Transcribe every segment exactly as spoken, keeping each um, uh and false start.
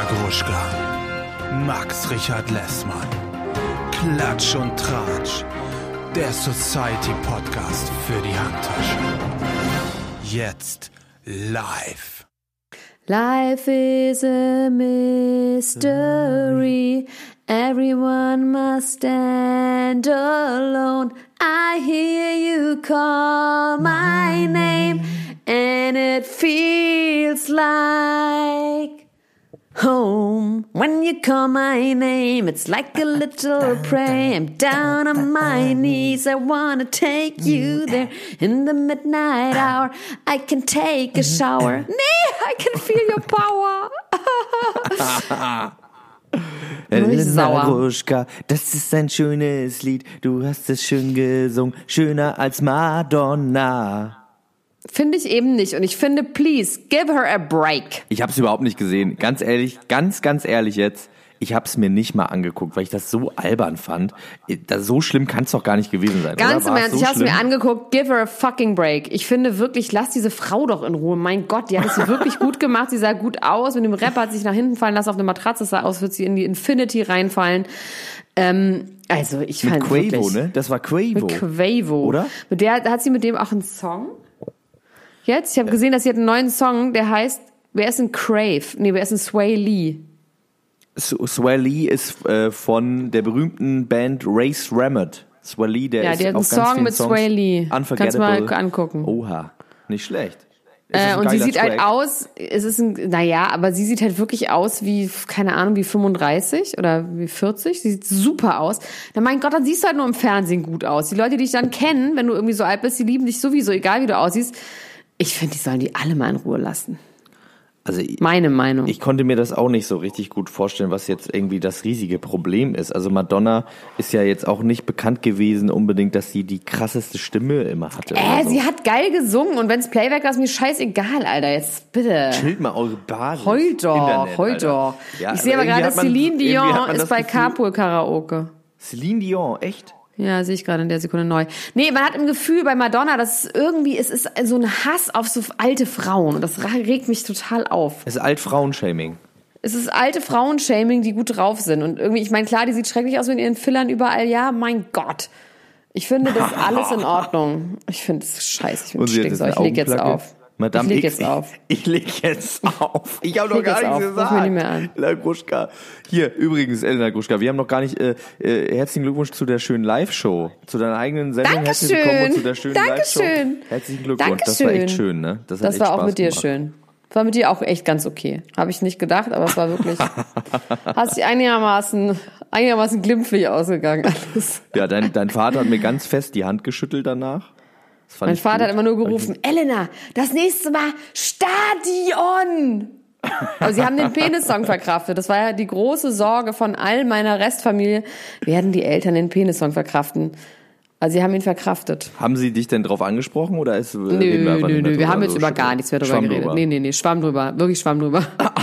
Gruschka, Max Richard Lessmann, Klatsch und Tratsch, der Society-Podcast für die Handtasche. Jetzt live. Life is a mystery. Everyone must stand alone. I hear you call my name, and it feels like home. When you call my name, it's like a little prayer. I'm down on my knees, I wanna take you there. In the midnight hour, I can take a shower. Nee, I can feel your power. Elena Gruschka, das ist ein schönes Lied. Du hast es schön gesungen, schöner als Madonna. Finde ich eben nicht. Und ich finde, please, give her a break. Ich habe es überhaupt nicht gesehen. Ganz ehrlich, ganz, ganz ehrlich jetzt. Ich habe es mir nicht mal angeguckt, weil ich das so albern fand. Das, so schlimm kann es doch gar nicht gewesen sein. Ganz oder? im Ernst, so ich habe es schlimm? mir angeguckt. Give her a fucking break. Ich finde wirklich, lass diese Frau doch in Ruhe. Mein Gott, die hat es wirklich gut gemacht. Sie sah gut aus. Mit dem Rapper hat sich nach hinten fallen lassen auf eine Matratze. Es sah aus, als würde sie in die Infinity reinfallen. Ähm, also ich mit fand Quavo, wirklich, ne? Das war Quavo. Mit Quavo. Oder? Mit der hat sie mit dem auch einen Song. Jetzt, ich habe gesehen, dass sie hat einen neuen Song, der heißt, wer ist ein Crave? Nee, wer ist ein Sway Lee? Sway Lee ist äh, von der berühmten Band Race Rammet. Sway Lee, der ja, ist der hat einen auf ganz Song vielen mit Songs Sway Lee. Unforgettable. Kannst du mal angucken. Oha, nicht schlecht. Ist Äh, und sie sieht Track? halt aus, es ist ein, naja, aber sie sieht halt wirklich aus wie, keine Ahnung, wie fünfunddreißig oder wie vierzig. Sie sieht super aus. Na mein Gott, dann siehst du halt nur im Fernsehen gut aus. Die Leute, die dich dann kennen, wenn du irgendwie so alt bist, die lieben dich sowieso, egal wie du aussiehst. Ich finde, die sollen die alle mal in Ruhe lassen. Also ich, Meine Meinung. Ich konnte mir das auch nicht so richtig gut vorstellen, was jetzt irgendwie das riesige Problem ist. Also Madonna ist ja jetzt auch nicht bekannt gewesen unbedingt, dass sie die krasseste Stimme immer hatte. Äh, so. sie hat geil gesungen und wenn's Playback war, ist mir scheißegal, Alter. Jetzt bitte. Chillt mal eure Basis. Heul doch, Internet, heul Alter. doch. Ja, ich sehe aber irgendwie gerade, hat man- Celine irgendwie hat Dion man ist das bei Gefühl- Carpool Karaoke. Celine Dion, echt? Ja, sehe ich gerade in der Sekunde neu. Nee, man hat im Gefühl bei Madonna, dass es irgendwie, es ist so ein Hass auf so alte Frauen. Und das regt mich total auf. Es ist Altfrauenshaming. Es ist alte Frauenshaming, die gut drauf sind. Und irgendwie, ich meine, klar, die sieht schrecklich aus mit ihren Fillern überall. Ja, mein Gott. Ich finde das alles in Ordnung. Ich finde es scheiße. Ich bin Und sie hat stinkig. jetzt Ich eine leg jetzt Augenplacke. auf. Madame ich leg X, jetzt auf. Ich, ich leg jetzt auf. Ich habe noch leg gar jetzt nichts auf. Ruf gesagt. mir nicht mehr an. Elena Gruschka. Hier, übrigens, Elena Gruschka, wir haben noch gar nicht, äh, äh, herzlichen Glückwunsch zu der schönen Live-Show. Zu deiner eigenen Sendung. Herzlich Dankeschön. willkommen und zu der schönen Live-Show. Dankeschön. Herzlichen Glückwunsch. Das Dankeschön. war echt schön, ne? Das, hat Das echt war auch Spaß mit dir gemacht. schön. Das war mit dir auch echt ganz okay. Habe ich nicht gedacht, aber es war wirklich, hat sich einigermaßen, einigermaßen glimpflich ausgegangen alles. Ja, dein, dein Vater hat mir ganz fest die Hand geschüttelt danach. Das fand Mein ich Vater gut. hat immer nur gerufen, Elena, das nächste Mal Stadion! Aber sie haben den Penissong verkraftet. Das war ja die große Sorge von all meiner Restfamilie. Werden die Eltern den Penissong verkraften? Also sie haben ihn verkraftet. Haben sie dich denn drauf angesprochen oder ist, Nö, nö, nö. Wir haben jetzt über gar nichts mehr drüber Schwamm geredet. drüber. Nee, nee, nee, Schwamm drüber. Wirklich Schwamm drüber.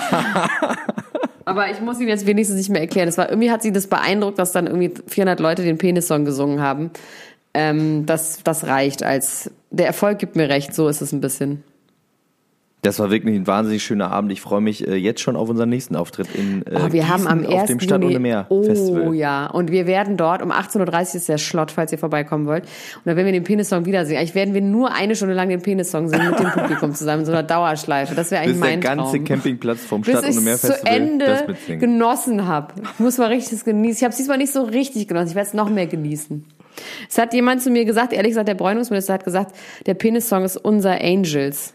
Aber ich muss ihm jetzt wenigstens nicht mehr erklären. Das war, irgendwie hat sie das beeindruckt, dass dann irgendwie vierhundert Leute den Penissong gesungen haben. Ähm, das, das reicht als, der Erfolg gibt mir recht, so ist es ein bisschen. Das war wirklich ein wahnsinnig schöner Abend. Ich freue mich äh, jetzt schon auf unseren nächsten Auftritt in äh, Oh, wir Gießen haben am auf ersten dem Stadt Juni, ohne Meer oh Festival. ja, und wir werden dort, um achtzehn Uhr dreißig ist der Schlott, falls ihr vorbeikommen wollt. Und da werden wir den Penissong wiedersehen. Eigentlich werden wir nur eine Stunde lang den Penissong singen mit dem Publikum zusammen, in so einer Dauerschleife. Das wäre eigentlich Bis mein der ganze Traum. Campingplatz vom Bis Stadt ich ohne Meer es zu Festival das Ende mitsingen. genossen habe. Ich muss mal richtig das genießen. Ich habe es diesmal nicht so richtig genossen. Ich werde es noch mehr genießen. Es hat jemand zu mir gesagt, ehrlich gesagt, der Bräunungsminister hat gesagt, der Penissong ist unser Angels.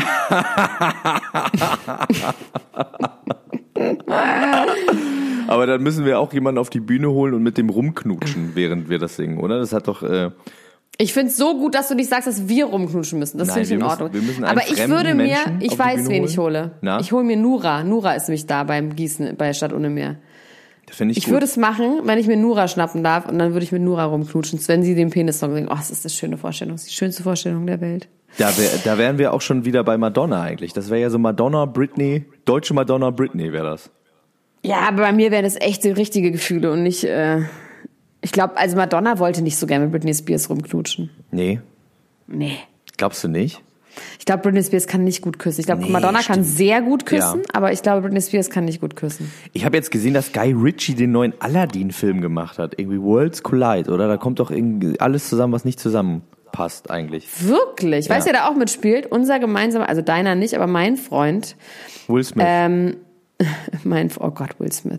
Aber dann müssen wir auch jemanden auf die Bühne holen und mit dem rumknutschen, während wir das singen, oder? Das hat doch... Äh Ich find's so gut, dass du nicht sagst, dass wir rumknutschen müssen. Das Nein, finde ich in wir Ordnung. müssen- wir müssen einen Aber ich fremden würde mir, Menschen ich auf die weiß, Bühne wen ich holen. hole. Na? Ich hole mir Nura. Nura ist nämlich da beim Gießen bei Stadt ohne Meer. Das finde ich, Ich gut. würde es machen, wenn ich mir Nura schnappen darf und dann würde ich mit Nura rumknutschen, wenn sie den Penissong singen. Oh, das ist eine schöne Vorstellung. Das ist die schönste Vorstellung der Welt. Da, wär, da wären wir auch schon wieder bei Madonna eigentlich. Das wäre ja so Madonna, Britney, deutsche Madonna, Britney wäre das. Ja, aber bei mir wären das echt so richtige Gefühle und nicht, äh, ich glaube, also Madonna wollte nicht so gerne mit Britney Spears rumknutschen. Nee, Nee. glaubst du nicht? Ich glaube, Britney Spears kann nicht gut küssen. Ich glaube, Nee, Madonna stimmt. kann sehr gut küssen, Ja. aber ich glaube, Britney Spears kann nicht gut küssen. Ich habe jetzt gesehen, dass Guy Ritchie den neuen Aladdin-Film gemacht hat. Irgendwie Worlds Collide, oder? Da kommt doch irgendwie alles zusammen, was nicht zusammenpasst eigentlich. Wirklich? Ja. Weißt du, wer da auch mitspielt? Unser gemeinsamer, also deiner nicht, aber mein Freund. Will Smith. Ähm, mein, oh Gott, Will Smith.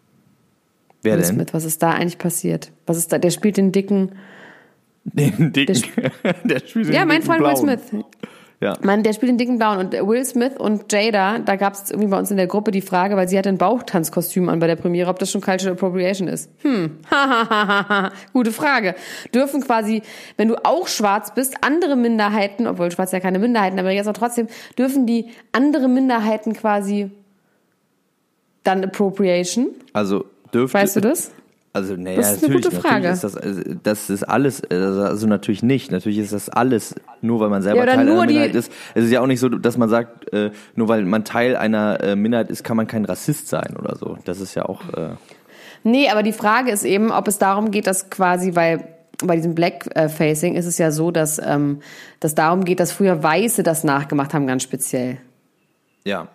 Wer Will denn? Smith, was ist da eigentlich passiert? Was ist da? Der spielt den dicken. Den dicken. Der spielt den Ja, mein dicken Freund Will Blauen. Smith. Ja. Mann, der spielt den dicken Blauen. Und Will Smith und Jada, da gab es irgendwie bei uns in der Gruppe die Frage, weil sie hatte ein Bauchtanzkostüm an bei der Premiere, ob das schon Cultural Appropriation ist. Hm, hahaha, gute Frage. Dürfen quasi, wenn du auch schwarz bist, andere Minderheiten, obwohl schwarz ja keine Minderheiten, aber jetzt auch trotzdem, dürfen die andere Minderheiten quasi dann Appropriation? Also dürfte. Weißt du das? Also, naja, Das ist eine natürlich, gute Frage. natürlich ist das, also, das ist alles, also also natürlich nicht. Natürlich ist das alles, nur weil man selber Ja, oder Teil nur einer die- Minderheit ist. Es ist ja auch nicht so, dass man sagt, äh, nur weil man Teil einer äh, Minderheit ist, kann man kein Rassist sein oder so. Das ist ja auch, äh, Nee, aber die Frage ist eben, ob es darum geht, dass quasi, weil bei diesem Blackfacing ist es ja so, dass ähm, dass darum geht, dass früher Weiße das nachgemacht haben, ganz speziell. ja.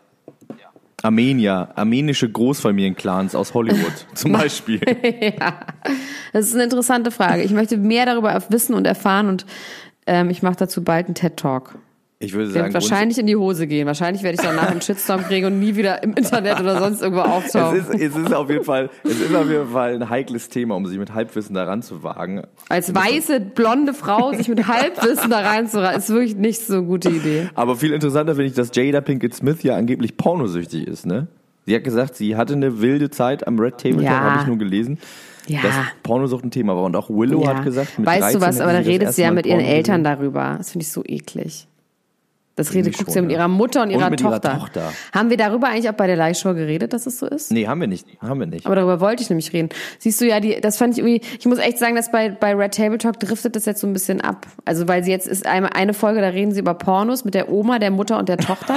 Armenier, armenische Großfamilienclans aus Hollywood zum Beispiel. Ja, das ist eine interessante Frage. Ich möchte mehr darüber wissen und erfahren und ähm, ich mache dazu bald einen TED-Talk. Ich würde Der sagen, wird wahrscheinlich in die Hose gehen. Wahrscheinlich werde ich danach einen Shitstorm kriegen und nie wieder im Internet oder sonst irgendwo es auftauchen. ist, es ist auf jeden Fall, es ist auf jeden Fall ein heikles Thema, um sich mit Halbwissen daran zu wagen. Als weiße, blonde Frau sich mit Halbwissen da reinzureißen, ist wirklich nicht so eine gute Idee. Aber viel interessanter finde ich, dass Jada Pinkett Smith ja angeblich pornosüchtig ist, ne? Sie hat gesagt, sie hatte eine wilde Zeit am Red Table Talk, Ja. habe ich nur gelesen, Ja. dass Pornosucht ein Thema war. Und auch Willow Ja. hat gesagt, mit weißt du dreizehn was, hätte aber da sie das redet erste sie ja Mal mit ihren Porno Eltern gesehen. darüber. Das finde ich so eklig. Das redet, Irgendwie guckt sie schon, mit ja. ihrer Mutter und Und ihrer mit ihrer Tochter. Tochter. Haben wir darüber eigentlich auch bei der Live-Show geredet, dass es so ist? Nee, haben wir nicht, haben wir nicht. Aber darüber wollte ich nämlich reden. Siehst du ja, die, das fand ich irgendwie, ich muss echt sagen, dass bei, bei Red Table Talk driftet das jetzt so ein bisschen ab. Also, weil sie jetzt ist eine, eine Folge, da reden sie über Pornos mit der Oma, der Mutter und der Tochter.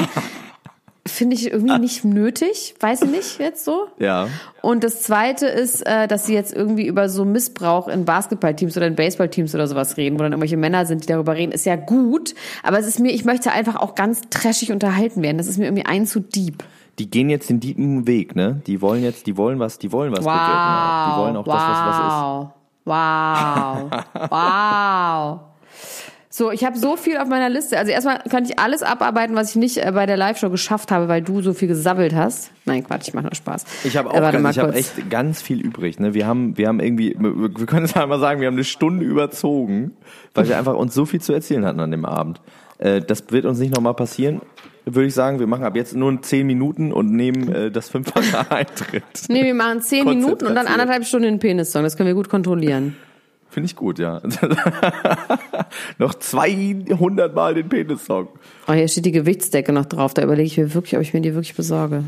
Finde ich irgendwie nicht nötig, weiß ich nicht jetzt so. Ja. Und das Zweite ist, äh, dass sie jetzt irgendwie über so Missbrauch in Basketballteams oder in Baseballteams oder sowas reden, wo dann irgendwelche Männer sind, die darüber reden, ist ja gut. Aber es ist mir, ich möchte einfach auch ganz trashig unterhalten werden. Das ist mir irgendwie ein zu deep. Die gehen jetzt den tiefen Weg, ne? Die wollen jetzt, die wollen was, die wollen was bewirken auch. Die wollen auch wow, das, was was ist. wow, wow. So, ich habe so viel auf meiner Liste. Also erstmal kann ich alles abarbeiten, was ich nicht äh, bei der Live-Show geschafft habe, weil du so viel gesabbelt hast. Nein, Quatsch, ich mache nur Spaß. Ich habe auch Äh, warte ganz, mal ich hab kurz. echt ganz viel übrig. Ne? Wir haben, wir haben irgendwie, wir können es einmal sagen, wir haben eine Stunde überzogen, weil wir einfach uns so viel zu erzählen hatten an dem Abend. Äh, das wird uns nicht nochmal passieren, würde ich sagen. Wir machen ab jetzt nur zehn Minuten und nehmen äh, das fünffache Eintritt. Nee, wir machen zehn Minuten und dann Konzentration. anderthalb Stunden den Penis-Song. Das können wir gut kontrollieren. Finde ich gut, ja. Noch zweihundert Mal den Penis-Song. Oh, hier steht die Gewichtsdecke noch drauf. Da überlege ich mir wirklich, ob ich mir die wirklich besorge.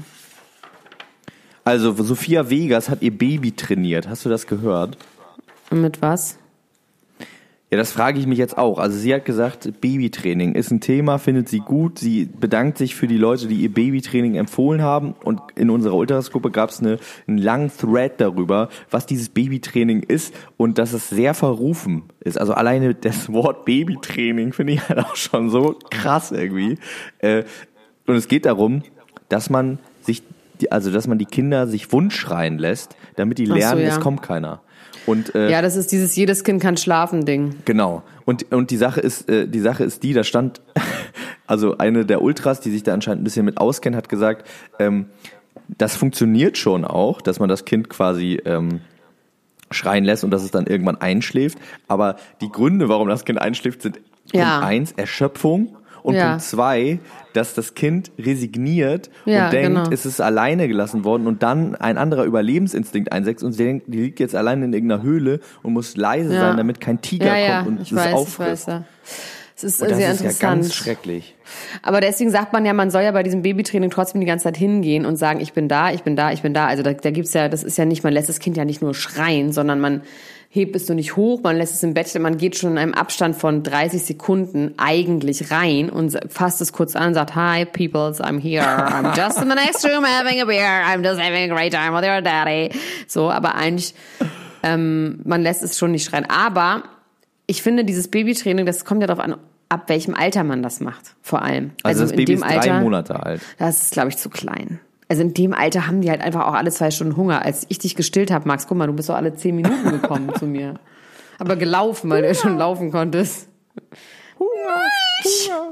Also, Sophia Vegas hat ihr Baby trainiert. Hast du das gehört? Und mit was? Ja, das frage ich mich jetzt auch. Also sie hat gesagt, Babytraining ist ein Thema, findet sie gut. Sie bedankt sich für die Leute, die ihr Babytraining empfohlen haben. Und in unserer Ultras-Gruppe gab es eine, einen langen Thread darüber, was dieses Babytraining ist und dass es sehr verrufen ist. Also alleine das Wort Babytraining finde ich halt auch schon so krass irgendwie. Äh, Und es geht darum, dass man sich, also dass man die Kinder sich Wunsch schreien lässt, damit die Ach so, lernen, ja. es kommt keiner. Und, äh, Ja, das ist dieses jedes Kind kann schlafen Ding. Genau. Und und die Sache ist äh, die Sache ist die, da stand also eine der Ultras, die sich da anscheinend ein bisschen mit auskennt, hat gesagt, ähm, das funktioniert schon auch, dass man das Kind quasi ähm, schreien lässt und dass es dann irgendwann einschläft. Aber die Gründe, warum das Kind einschläft, sind Ja. Punkt eins Erschöpfung und Ja. Punkt zwei, dass das Kind resigniert Ja, und denkt, genau. es ist alleine gelassen worden und dann ein anderer Überlebensinstinkt einsetzt und sie denkt, die liegt jetzt alleine in irgendeiner Höhle und muss leise Ja. sein, damit kein Tiger Ja, ja, kommt und ich es weiß, ich auffrisst. weiß. Ja. Es ist Und das sehr ist ja interessant. ganz schrecklich. Aber deswegen sagt man ja, man soll ja bei diesem Babytraining trotzdem die ganze Zeit hingehen und sagen, ich bin da, ich bin da, ich bin da. Also da, da gibt's ja, das ist ja nicht, man lässt das Kind ja nicht nur schreien, sondern man hebt es nur nicht hoch, man lässt es im Bett, man geht schon in einem Abstand von dreißig Sekunden eigentlich rein und fasst es kurz an und sagt, hi peoples, I'm here, I'm just in the next room having a beer, I'm just having a great time with your daddy. So, aber eigentlich, ähm, man lässt es schon nicht schreien. Aber ich finde, dieses Babytraining, das kommt ja darauf an, ab welchem Alter man das macht, vor allem. Also, also das in Baby dem ist drei Alter, Monate alt. Das ist, glaube ich, zu klein. Also in dem Alter haben die halt einfach auch alle zwei Stunden Hunger. Als ich dich gestillt habe, Max, guck mal, du bist doch alle zehn Minuten gekommen zu mir. Aber gelaufen, weil du ja schon laufen konntest. Hunger, Hunger.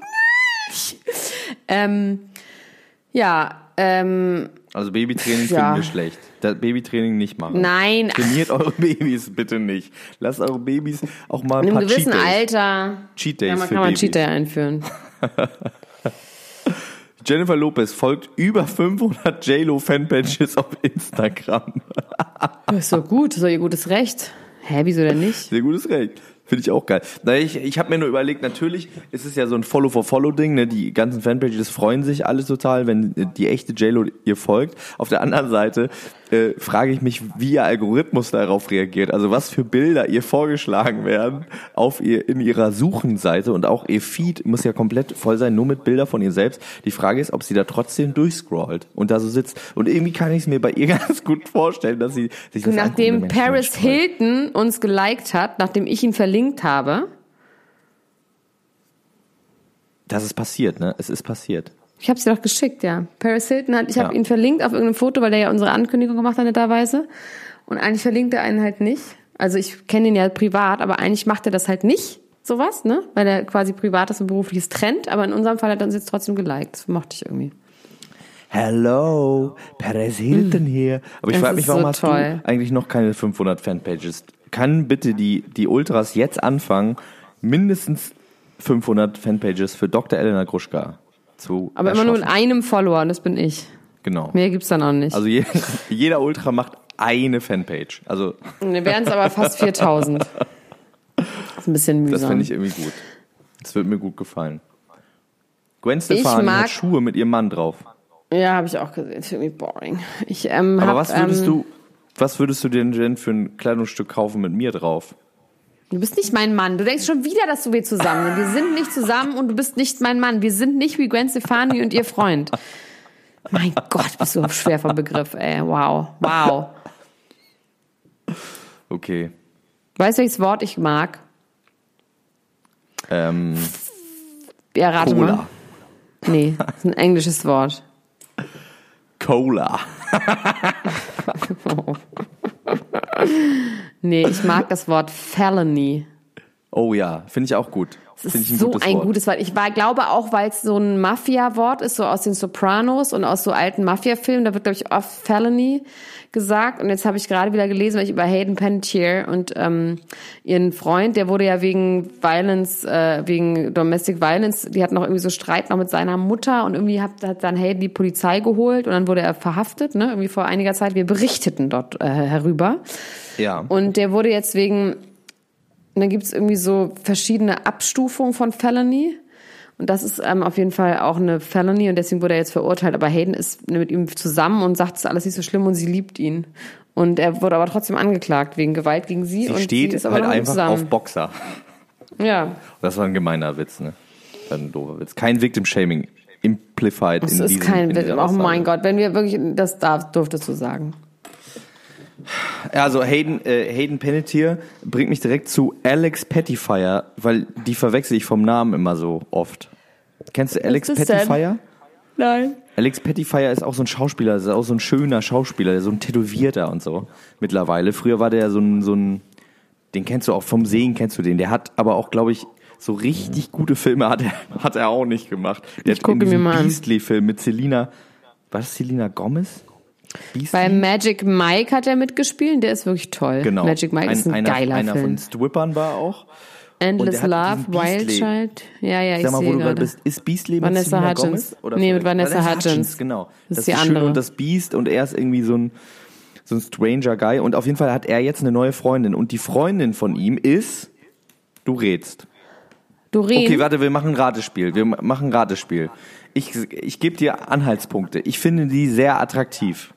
ähm, ja, ähm... Also Babytraining ja. finden wir schlecht. Das Babytraining nicht machen. Nein. Trainiert eure Babys bitte nicht. Lasst eure Babys auch mal ein In paar einem gewissen Cheat Days. Alter Cheat Days ja, man für kann man Babys. Cheat Day einführen. Jennifer Lopez folgt über fünfhundert J-Lo-Fanpages auf Instagram. Das ist so gut, das ist doch ihr gutes Recht. Hä, wieso denn nicht? Sehr gutes Recht. Finde ich auch geil. Na, ich ich habe mir nur überlegt, natürlich ist es ja so ein Follow-for-Follow-Ding, ne? Die ganzen Fanpages freuen sich alle total, wenn die echte J-Lo ihr folgt. Auf der anderen Seite äh, frage ich mich, wie ihr Algorithmus darauf reagiert. Also was für Bilder ihr vorgeschlagen werden auf ihr in ihrer Suchenseite, und auch ihr Feed muss ja komplett voll sein, nur mit Bildern von ihr selbst. Die Frage ist, ob sie da trotzdem durchscrollt und da so sitzt. Und irgendwie kann ich es mir bei ihr ganz gut vorstellen, dass sie sich das Nachdem anguckt, Mensch, Paris Mensch, toll. Hilton uns geliked hat, nachdem ich ihn verlinkt habe. Das ist passiert, ne? Es ist passiert. Ich habe sie doch geschickt, ja. Paris Hilton hat, ich habe Ja. ihn verlinkt auf irgendeinem Foto, weil der ja unsere Ankündigung gemacht hat, netterweise. Und eigentlich verlinkt er einen halt nicht. Also ich kenne ihn ja privat, aber eigentlich macht er das halt nicht, sowas, ne? Weil er quasi Privates und Berufliches trennt. Aber in unserem Fall hat er uns jetzt trotzdem geliked. Das mochte ich irgendwie. Hello, Paris Hilton hier. Aber ich Das frage mich, ist warum so hast toll. du eigentlich noch keine fünfhundert Fanpages? Kann bitte die, die Ultras jetzt anfangen, mindestens fünfhundert Fanpages für Doktor Elena Gruschka zu Aber immer nur mit erschaffen? einem Follower, und das bin ich. Genau. Mehr gibt's dann auch nicht. Also je, jeder Ultra macht eine Fanpage. Also Wir wären es aber fast viertausend. Das ist ein bisschen mühsam. das finde ich irgendwie gut. Das wird mir gut gefallen. Gwen Stefani mag- hat Schuhe mit ihrem Mann drauf. Ja, habe ich auch gesehen. Das ist irgendwie boring. Ich, ähm, Aber hab, was würdest ähm, du, was würdest du denn, denn für ein Kleidungsstück kaufen mit mir drauf? Du bist nicht mein Mann. Du denkst schon wieder, dass du wir zusammen sind. Wir sind nicht zusammen und du bist nicht mein Mann. Wir sind nicht wie Gwen Stefani und ihr Freund. Mein Gott, bist du schwer vom Begriff, ey. Wow, wow. Okay. Weißt du, welches Wort ich mag? Ähm, Ja, rate Cola. mal. Nee, das ist ein englisches Wort. Cola. Nee, ich mag das Wort Felony. Oh ja, finde ich auch gut. Das Finde ich ist ein so gutes ein Wort. gutes Wort. Ich war, glaube auch, weil es so ein Mafia-Wort ist, so aus den Sopranos und aus so alten Mafia-Filmen. Da wird, glaube ich, oft Felony gesagt. Und jetzt habe ich gerade wieder gelesen, weil ich über Hayden Panettiere und ähm, ihren Freund, der wurde ja wegen Violence, äh, wegen Domestic Violence, die hatten noch irgendwie so Streit noch mit seiner Mutter und irgendwie hat, hat dann Hayden die Polizei geholt und dann wurde er verhaftet, ne? Irgendwie vor einiger Zeit. Wir berichteten dort äh, herüber. Ja. Und der wurde jetzt wegen, und dann gibt es irgendwie so verschiedene Abstufungen von Felony. Und das ist ähm, auf jeden Fall auch eine Felony und deswegen wurde er jetzt verurteilt. Aber Hayden ist mit ihm zusammen und sagt, es ist alles nicht so schlimm und sie liebt ihn. Und er wurde aber trotzdem angeklagt wegen Gewalt gegen sie. Sie und steht sie ist aber halt noch mit ihm einfach zusammen. auf Boxer. Ja, Das war ein gemeiner Witz, ne? Das war ein doofer Witz. Kein Victim-Shaming implied es in ist diesem kein in Witz. dieser Oh Aussage. mein Gott, wenn wir wirklich, das darf, durftest du sagen. Also Hayden, äh, Hayden Panettiere bringt mich direkt zu Alex Pettyfire, weil die verwechsel ich vom Namen immer so oft. Kennst du Alex ist das denn? Pettyfire? Nein. Alex Pettyfire ist auch so ein Schauspieler, ist auch so ein schöner Schauspieler, so ein Tätowierter und so mittlerweile. Früher war der so ein, so ein, den kennst du auch vom Sehen, kennst du den. Der hat aber auch, glaube ich, so richtig gute Filme hat er, hat er auch nicht gemacht. Der Ich hat gucke in mir diesem mal an. Beastly-Film mit Selina, war das Selina Gomez? Beastly? Bei Magic Mike hat er mitgespielt, der ist wirklich toll. Genau. Magic Mike ist ein einer, geiler einer Film. von Strippern war auch. Und Endless der hat Love, diesen Wild Beastly. Child. Ja, ja, ich Sag mal, wo sehe du gerade gerade. bist. Ist Beastly mit Vanessa Selena Hudgens. Gomez? Oder Nee, mit Vanessa Hudgens. Genau. Das ist Das die ist schön andere. und das Beast und er ist irgendwie so ein, so ein stranger Guy. Und auf jeden Fall hat er jetzt eine neue Freundin. Und die Freundin von ihm ist, du rätst. Doreen. Okay, warte, wir machen ein Ratespiel. Wir machen ein Ratespiel. Ich, ich gebe dir Anhaltspunkte. Ich finde die sehr attraktiv.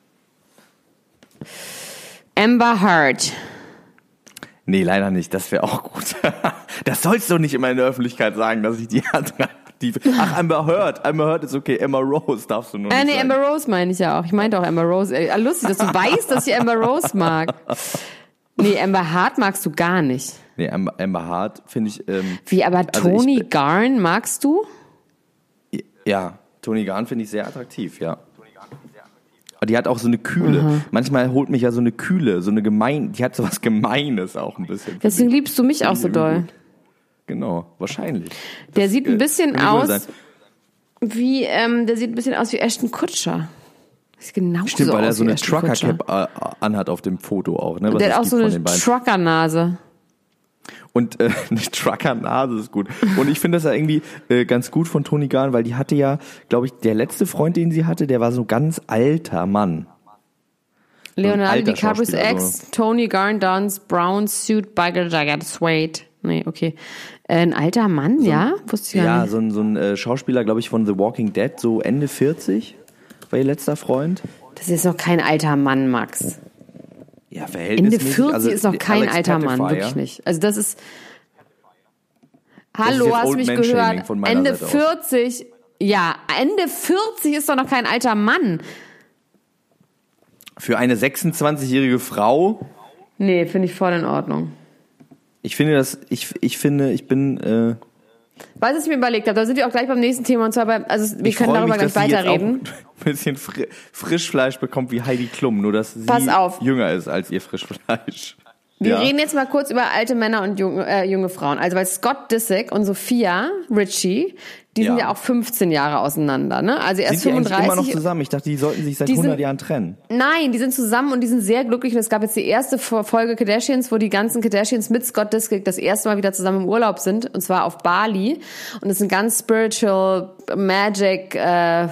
Amber Heard. Nee, leider nicht. Das wäre auch gut. Das sollst du nicht immer in der Öffentlichkeit sagen, dass ich die attraktiv... Ach, Amber Heard. Amber Heard ist okay. Emma Rose darfst du nur nicht Äh, nee, sagen. Amber Rose meine ich ja auch. Ich meinte auch Amber Rose. Äh, lustig, dass du weißt, dass ich Amber Rose mag. Nee, Amber Heard magst du gar nicht. Nee, Amber, Amber Hart finde ich... Ähm, Wie, aber also Tony ich, Garn magst du? Ja, Tony Garn finde ich sehr attraktiv, ja. Aber die hat auch so eine Kühle. Mhm. Manchmal holt mich ja so eine Kühle, so eine gemein... Die hat so was Gemeines auch ein bisschen. Deswegen liebst du mich auch so doll. Gut. Genau, wahrscheinlich. Der das, sieht ein bisschen äh, aus wie, ähm, der sieht ein bisschen aus wie Ashton Kutcher. Sieht genauso Stimmt, weil aus er so wie eine Ashton Trucker-Cap äh, anhat auf dem Foto auch. Ne, was der hat auch so von eine den beiden. Trucker-Nase. Und äh, eine Trucker-Nase ist gut. Und ich finde das ja irgendwie äh, ganz gut von Tony Garn, weil die hatte ja, glaube ich, der letzte Freund, den sie hatte, der war so ein ganz alter Mann. Leonardo alter DiCaprios Schauspieler, Ex, so. Tony Garn Dons Brown Suit Biker Jacket Suede. Nee, okay. Äh, ein alter Mann, So, ja? Wusste ich gar ja, nicht. so ein, so ein äh, Schauspieler, glaube ich, von The Walking Dead, so Ende vierzig, war ihr letzter Freund. Das ist noch kein alter Mann, Max. Ja, Ende verhältnismäßig. vierzig also, ist noch kein Alex alter Mann, Pettyfer, wirklich ja? nicht. Also das ist... Das Hallo, ist jetzt hast du Old mich Man Shaming gehört? von meiner Ende Seite aus. vierzig... Ja, Ende vierzig ist doch noch kein alter Mann. Für eine sechsundzwanzigjährige Frau... Nee, finde ich voll in Ordnung. Ich finde das, ich, ich finde, ich bin... Äh, Weißt du, was ich mir überlegt habe? Da sind wir auch gleich beim nächsten Thema. Und zwar bei, also wir ich können freue darüber mich, gleich dass sie jetzt weiterreden. auch ein bisschen Fri- Frischfleisch bekommt wie Heidi Klum, nur dass sie Pass auf. jünger ist als ihr Frischfleisch. Wir Ja. reden jetzt mal kurz über alte Männer und junge, äh, junge Frauen. Also weil Scott Disick und Sophia Richie, die sind Ja. ja auch fünfzehn Jahre auseinander, ne? Also er Sind ist die eigentlich fünfunddreißig. immer noch zusammen? Ich dachte, die sollten sich seit Die sind- hundert Jahren trennen. Nein, die sind zusammen und die sind sehr glücklich. Und es gab jetzt die erste Folge Kardashians, wo die ganzen Kardashians mit Scott Disick das erste Mal wieder zusammen im Urlaub sind. Und zwar auf Bali. Und es ist ein ganz spiritual, magic äh,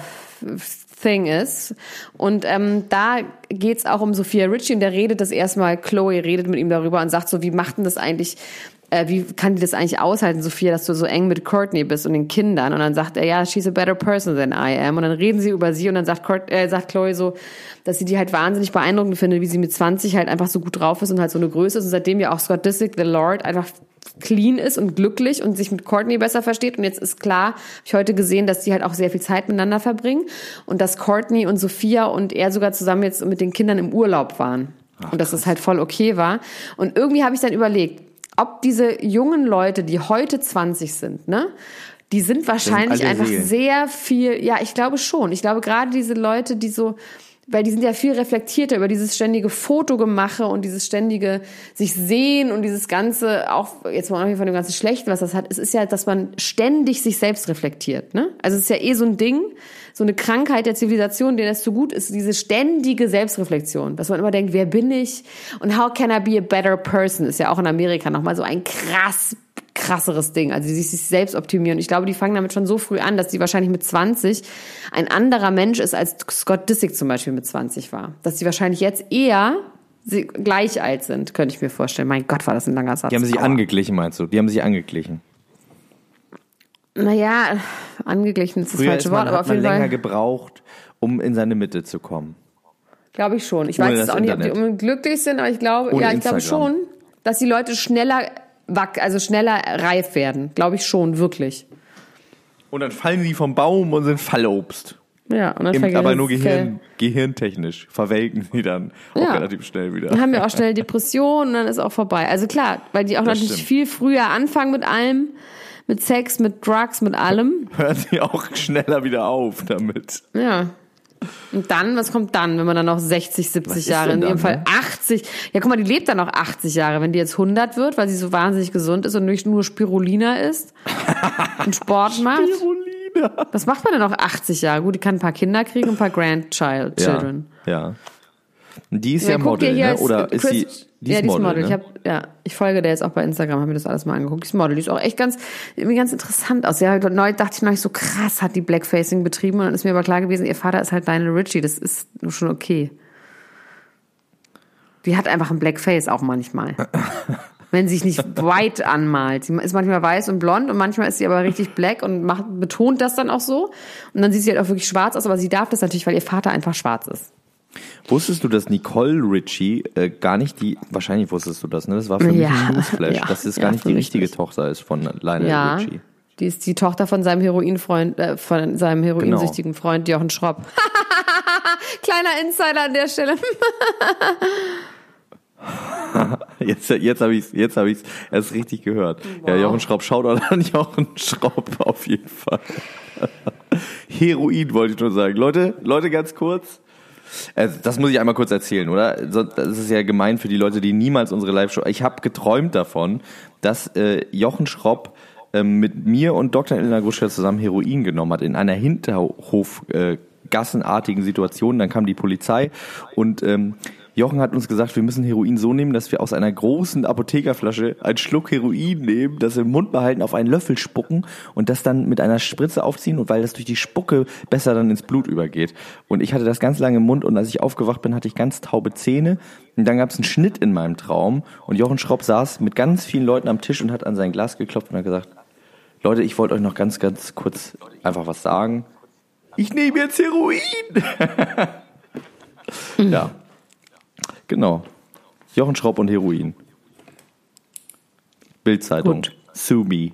Thing ist. Und ähm, da geht's auch um Sophia Richie. Und der redet das erste Mal, Chloe redet mit ihm darüber und sagt so, wie macht denn das eigentlich... Äh, wie kann die das eigentlich aushalten, Sophia, dass du so eng mit Courtney bist und den Kindern? Und dann sagt er, ja, she's a better person than I am. Und dann reden sie über sie und dann sagt, Court, äh, sagt Chloe so, dass sie die halt wahnsinnig beeindruckend findet, wie sie mit zwanzig halt einfach so gut drauf ist und halt so eine Größe ist. Und seitdem ja auch Scott Disick, the Lord, einfach clean ist und glücklich und sich mit Courtney besser versteht. Und jetzt ist klar, habe ich heute gesehen, dass die halt auch sehr viel Zeit miteinander verbringen und dass Courtney und Sophia und er sogar zusammen jetzt mit den Kindern im Urlaub waren. Ach, und dass das halt voll okay war. Und irgendwie habe ich dann überlegt, ob diese jungen Leute, die heute zwanzig sind, ne, die sind wahrscheinlich alle einfach Seelen. sehr viel, ja, ich glaube schon. Ich glaube gerade diese Leute, die so, weil die sind ja viel reflektierter über dieses ständige Fotogemache und dieses ständige sich sehen und dieses ganze, auch jetzt mal von dem ganzen Schlechten, was das hat. Es ist ja, dass man ständig sich selbst reflektiert, ne? Also es ist ja eh so ein Ding, so eine Krankheit der Zivilisation, denen es so gut ist, diese ständige Selbstreflexion, dass man immer denkt, wer bin ich und how can I be a better person, ist ja auch in Amerika nochmal so ein krass krasseres Ding, also die sich selbst optimieren. Ich glaube, die fangen damit schon so früh an, dass die wahrscheinlich mit zwanzig ein anderer Mensch ist, als Scott Disick zum Beispiel mit zwanzig war. Dass die wahrscheinlich jetzt eher gleich alt sind, könnte ich mir vorstellen. Mein Gott, war das ein langer Satz. Die haben sich Aua. angeglichen, meinst du? Die haben sich angeglichen. Naja, angeglichen ist das Früher falsche ist man, Wort, aber hat auf man jeden länger Fall gebraucht, um in seine Mitte zu kommen. glaube ich schon. Ich Ohne weiß jetzt das auch nicht, ob die Internet. unbedingt glücklich sind, aber ich glaube, Ohne ja, ich glaube Instagram. schon, dass die Leute schneller wack, also schneller reif werden. Glaube ich schon, wirklich. Und dann fallen sie vom Baum und sind Fallobst. Ja, und dann Im, vergessen aber nur sie- Gehirn, gehirntechnisch verwelken sie dann auch Ja. relativ schnell wieder. Dann haben wir auch schnell Depressionen und dann ist auch vorbei. Also klar, weil die auch Das natürlich stimmt. viel früher anfangen mit allem, mit Sex, mit Drugs, mit allem. Hören sie auch schneller wieder auf damit. Ja. Und dann, was kommt dann, wenn man dann noch sechzig, siebzig ist Jahre, denn in ihrem dann, Fall ne? achtzig, ja guck mal, die lebt dann noch achtzig Jahre, wenn die jetzt hundert wird, weil sie so wahnsinnig gesund ist und nicht nur Spirulina isst und Sport macht. Spirulina. Was macht man denn noch achtzig Jahre? Gut, die kann ein paar Kinder kriegen und ein paar Grandchild, Children. Ja, ja. Und die ist Ja, ja, guck dir Model, hier ne? als Oder ist Chris- sie, die ja, ist die ist Model, Model. ne? Ich hab, ja, ich folge der jetzt auch bei Instagram, habe mir das alles mal angeguckt. Die ist Model, die ist auch echt ganz, irgendwie ganz interessant aus. Ja, neu dachte ich noch nicht so krass, hat die Blackfacing betrieben und dann ist mir aber klar gewesen, ihr Vater ist halt Lionel Richie, das ist schon okay. Die hat einfach ein Blackface auch manchmal. Wenn sie sich nicht white anmalt. Sie ist manchmal weiß und blond und manchmal ist sie aber richtig black und macht, betont das dann auch so. Und dann sieht sie halt auch wirklich schwarz aus, aber sie darf das natürlich, weil ihr Vater einfach schwarz ist. Wusstest du, dass Nicole Richie äh, gar nicht die, wahrscheinlich wusstest du das, ne? Das war für mich Ja, ein Newsflash, ja, dass das ja, gar nicht für die mich richtige nicht. Tochter ist von Lionel Ja, Richie. die ist die Tochter von seinem Heroinfreund, äh, von seinem heroinsüchtigen Genau. Freund Jochen Schropp. Kleiner Insider an der Stelle. jetzt jetzt habe ich es jetzt hab ich's erst richtig gehört. Wow. Ja, Jochen Schropp, Shoutout an Jochen Schropp auf jeden Fall. Heroin wollte ich nur sagen. Leute, Leute, ganz kurz. Also, das muss ich einmal kurz erzählen, oder? Das ist ja gemein für die Leute, die niemals unsere Live-Show... Ich habe geträumt davon, dass äh, Jochen Schropp äh, mit mir und Doktor Elena Gruschka zusammen Heroin genommen hat in einer Hinterhof-gassenartigen äh, Situation. Dann kam die Polizei und... Ähm, Jochen hat uns gesagt, wir müssen Heroin so nehmen, dass wir aus einer großen Apothekerflasche einen Schluck Heroin nehmen, das im Mund behalten, auf einen Löffel spucken und das dann mit einer Spritze aufziehen, und weil das durch die Spucke besser dann ins Blut übergeht. Und ich hatte das ganz lange im Mund, und als ich aufgewacht bin, hatte ich ganz taube Zähne, und dann gab es einen Schnitt in meinem Traum, und Jochen Schropp saß mit ganz vielen Leuten am Tisch und hat an sein Glas geklopft und hat gesagt, Leute, ich wollte euch noch ganz, ganz kurz einfach was sagen. Ich nehme jetzt Heroin! Ja. Genau. Jochen Schropp und Heroin. Bild-Zeitung. Gut. Sue me.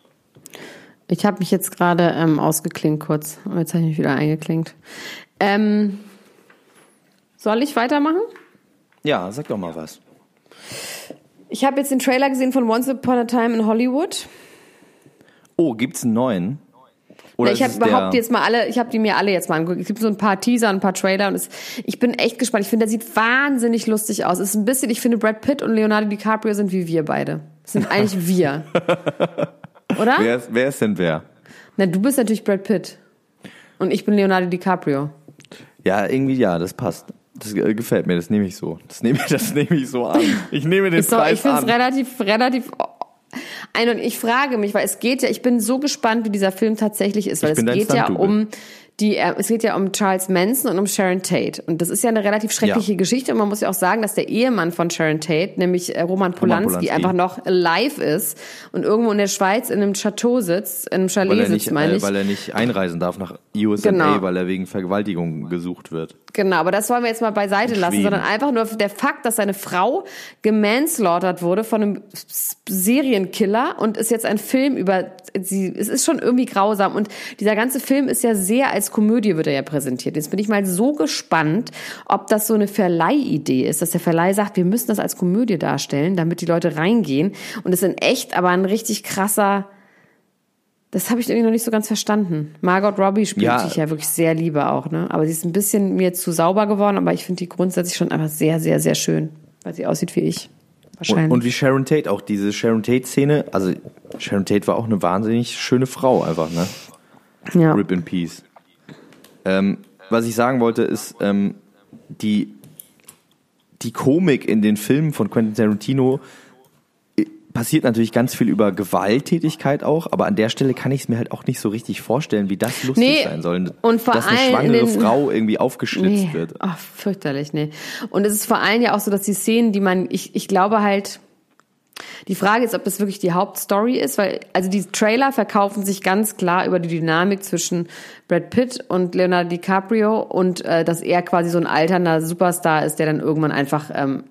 Ich habe mich jetzt gerade ähm, ausgeklinkt kurz. Jetzt habe ich mich wieder eingeklinkt. Ähm, soll ich weitermachen? Ja, sag doch mal was. Ich habe jetzt den Trailer gesehen von Once Upon a Time in Hollywood. Oh, gibt's einen neuen? Oder Na, ich habe überhaupt jetzt mal alle, ich habe die mir alle jetzt mal angeguckt. Es gibt so ein paar Teaser, ein paar Trailer, und es, ich bin echt gespannt. Ich finde, der sieht wahnsinnig lustig aus. Es ist ein bisschen, ich finde, Brad Pitt und Leonardo DiCaprio sind wie wir beide. Das sind eigentlich wir. Oder? Wer ist, wer ist denn wer? Na, du bist natürlich Brad Pitt. Und ich bin Leonardo DiCaprio. Ja, irgendwie ja, das passt. Das gefällt mir, das nehme ich so. Das nehme ich, das nehme ich so an. Ich nehme den so, Preis ich finde es an. relativ, relativ ein, und ich frage mich, weil es geht ja, ich bin so gespannt, wie dieser Film tatsächlich ist, weil Ich es bin dein geht ja Stunt-Double. um die, äh, es geht ja um Charles Manson und um Sharon Tate. Und das ist ja eine relativ schreckliche Ja. Geschichte. Und man muss ja auch sagen, dass der Ehemann von Sharon Tate, nämlich äh, Roman Polanski, Polanski. einfach noch alive ist und irgendwo in der Schweiz in einem Chateau sitzt, in einem Chalet Weil er, sitzt, nicht, meine äh, ich. weil er nicht einreisen darf nach U S A, Genau. weil er wegen Vergewaltigung gesucht wird. Genau, aber das wollen wir jetzt mal beiseite In lassen, Schweden. sondern einfach nur der Fakt, dass seine Frau gemanslaughtert wurde von einem S- Serienkiller und ist jetzt ein Film über sie. Es ist schon irgendwie grausam, und dieser ganze Film ist ja sehr als Komödie, wird er ja präsentiert. Jetzt bin ich mal so gespannt, ob das so eine Verleihidee ist, dass der Verleih sagt, wir müssen das als Komödie darstellen, damit die Leute reingehen, und es in echt aber ein richtig krasser. Das habe ich irgendwie noch nicht so ganz verstanden. Margot Robbie spielt Ja. sich ja wirklich sehr liebe auch, ne? Aber sie ist ein bisschen mir zu sauber geworden, aber ich finde die grundsätzlich schon einfach sehr, sehr, sehr schön, weil sie aussieht wie ich. Wahrscheinlich. Und, und wie Sharon Tate, auch diese Sharon Tate-Szene, also Sharon Tate war auch eine wahnsinnig schöne Frau einfach, ne? ja. Rip in Peace. Ähm, was ich sagen wollte, ist, ähm, die, die Komik in den Filmen von Quentin Tarantino äh, passiert natürlich ganz viel über Gewalttätigkeit auch, aber an der Stelle kann ich es mir halt auch nicht so richtig vorstellen, wie das lustig Nee, sein soll. und vor dass eine allem in schwangere den- Frau irgendwie aufgeschlitzt Nee. wird. Ach, fürchterlich, nee. Und es ist vor allem ja auch so, dass die Szenen, die man, ich, ich glaube halt, die Frage ist, ob das wirklich die Hauptstory ist, weil, also die Trailer verkaufen sich ganz klar über die Dynamik zwischen Brad Pitt und Leonardo DiCaprio und äh, dass er quasi so ein alternder Superstar ist, der dann irgendwann einfach ähm,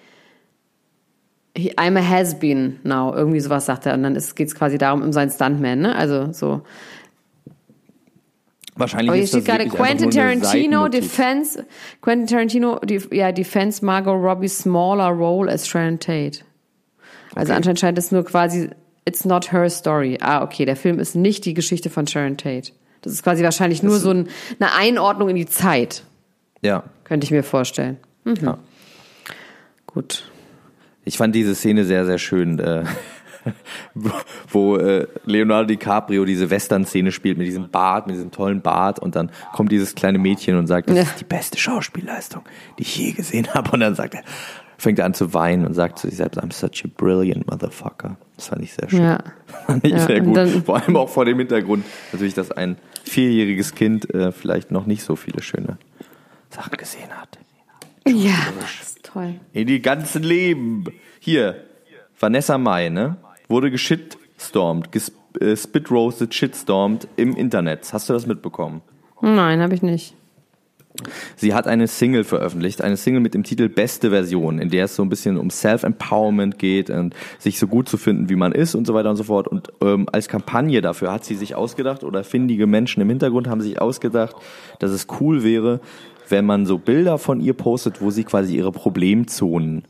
he- I'm a has-been now, irgendwie sowas sagt er, und dann geht es quasi darum, um seinen Stuntman, ne? Also so. Wahrscheinlich Aber hier ist das steht gerade wirklich einfach Quentin nur eine Tarantino Seitennotiz. defends Quentin Tarantino die, ja defends Margot Robbie's smaller role as Sharon Tate. Also Okay. anscheinend scheint es nur quasi it's not her story. Ah, okay, der Film ist nicht die Geschichte von Sharon Tate. Das ist quasi wahrscheinlich nur Das- so ein, eine Einordnung in die Zeit, Ja. könnte ich mir vorstellen. Mhm. Ja. Gut. Ich fand diese Szene sehr, sehr schön, äh, wo, wo äh, Leonardo DiCaprio diese Western-Szene spielt mit diesem Bart, mit diesem tollen Bart, und dann kommt dieses kleine Mädchen und sagt, das Ja. ist die beste Schauspielleistung, die ich je gesehen habe. Und dann sagt er, fängt er an zu weinen und sagt zu sich selbst, I'm such a brilliant motherfucker. Das fand ich sehr schön. Ja. Fand ich Ja, sehr und gut. dann- Vor allem auch vor dem Hintergrund, natürlich, dass ein vierjähriges Kind äh, vielleicht noch nicht so viele schöne Sachen gesehen hat. Ja, das ist toll. In die ganzen Leben. Hier, Vanessa Mai, ne? Wurde geschitstormt, ges- äh, spit-roasted, shitstormt im Internet. Hast du das mitbekommen? Nein, habe ich nicht. Sie hat eine Single veröffentlicht, eine Single mit dem Titel Beste Version, in der es so ein bisschen um Self-Empowerment geht und sich so gut zu finden, wie man ist und so weiter und so fort. Und ähm, als Kampagne dafür hat sie sich ausgedacht, oder findige Menschen im Hintergrund haben sich ausgedacht, dass es cool wäre, wenn man so Bilder von ihr postet, wo sie quasi ihre Problemzonen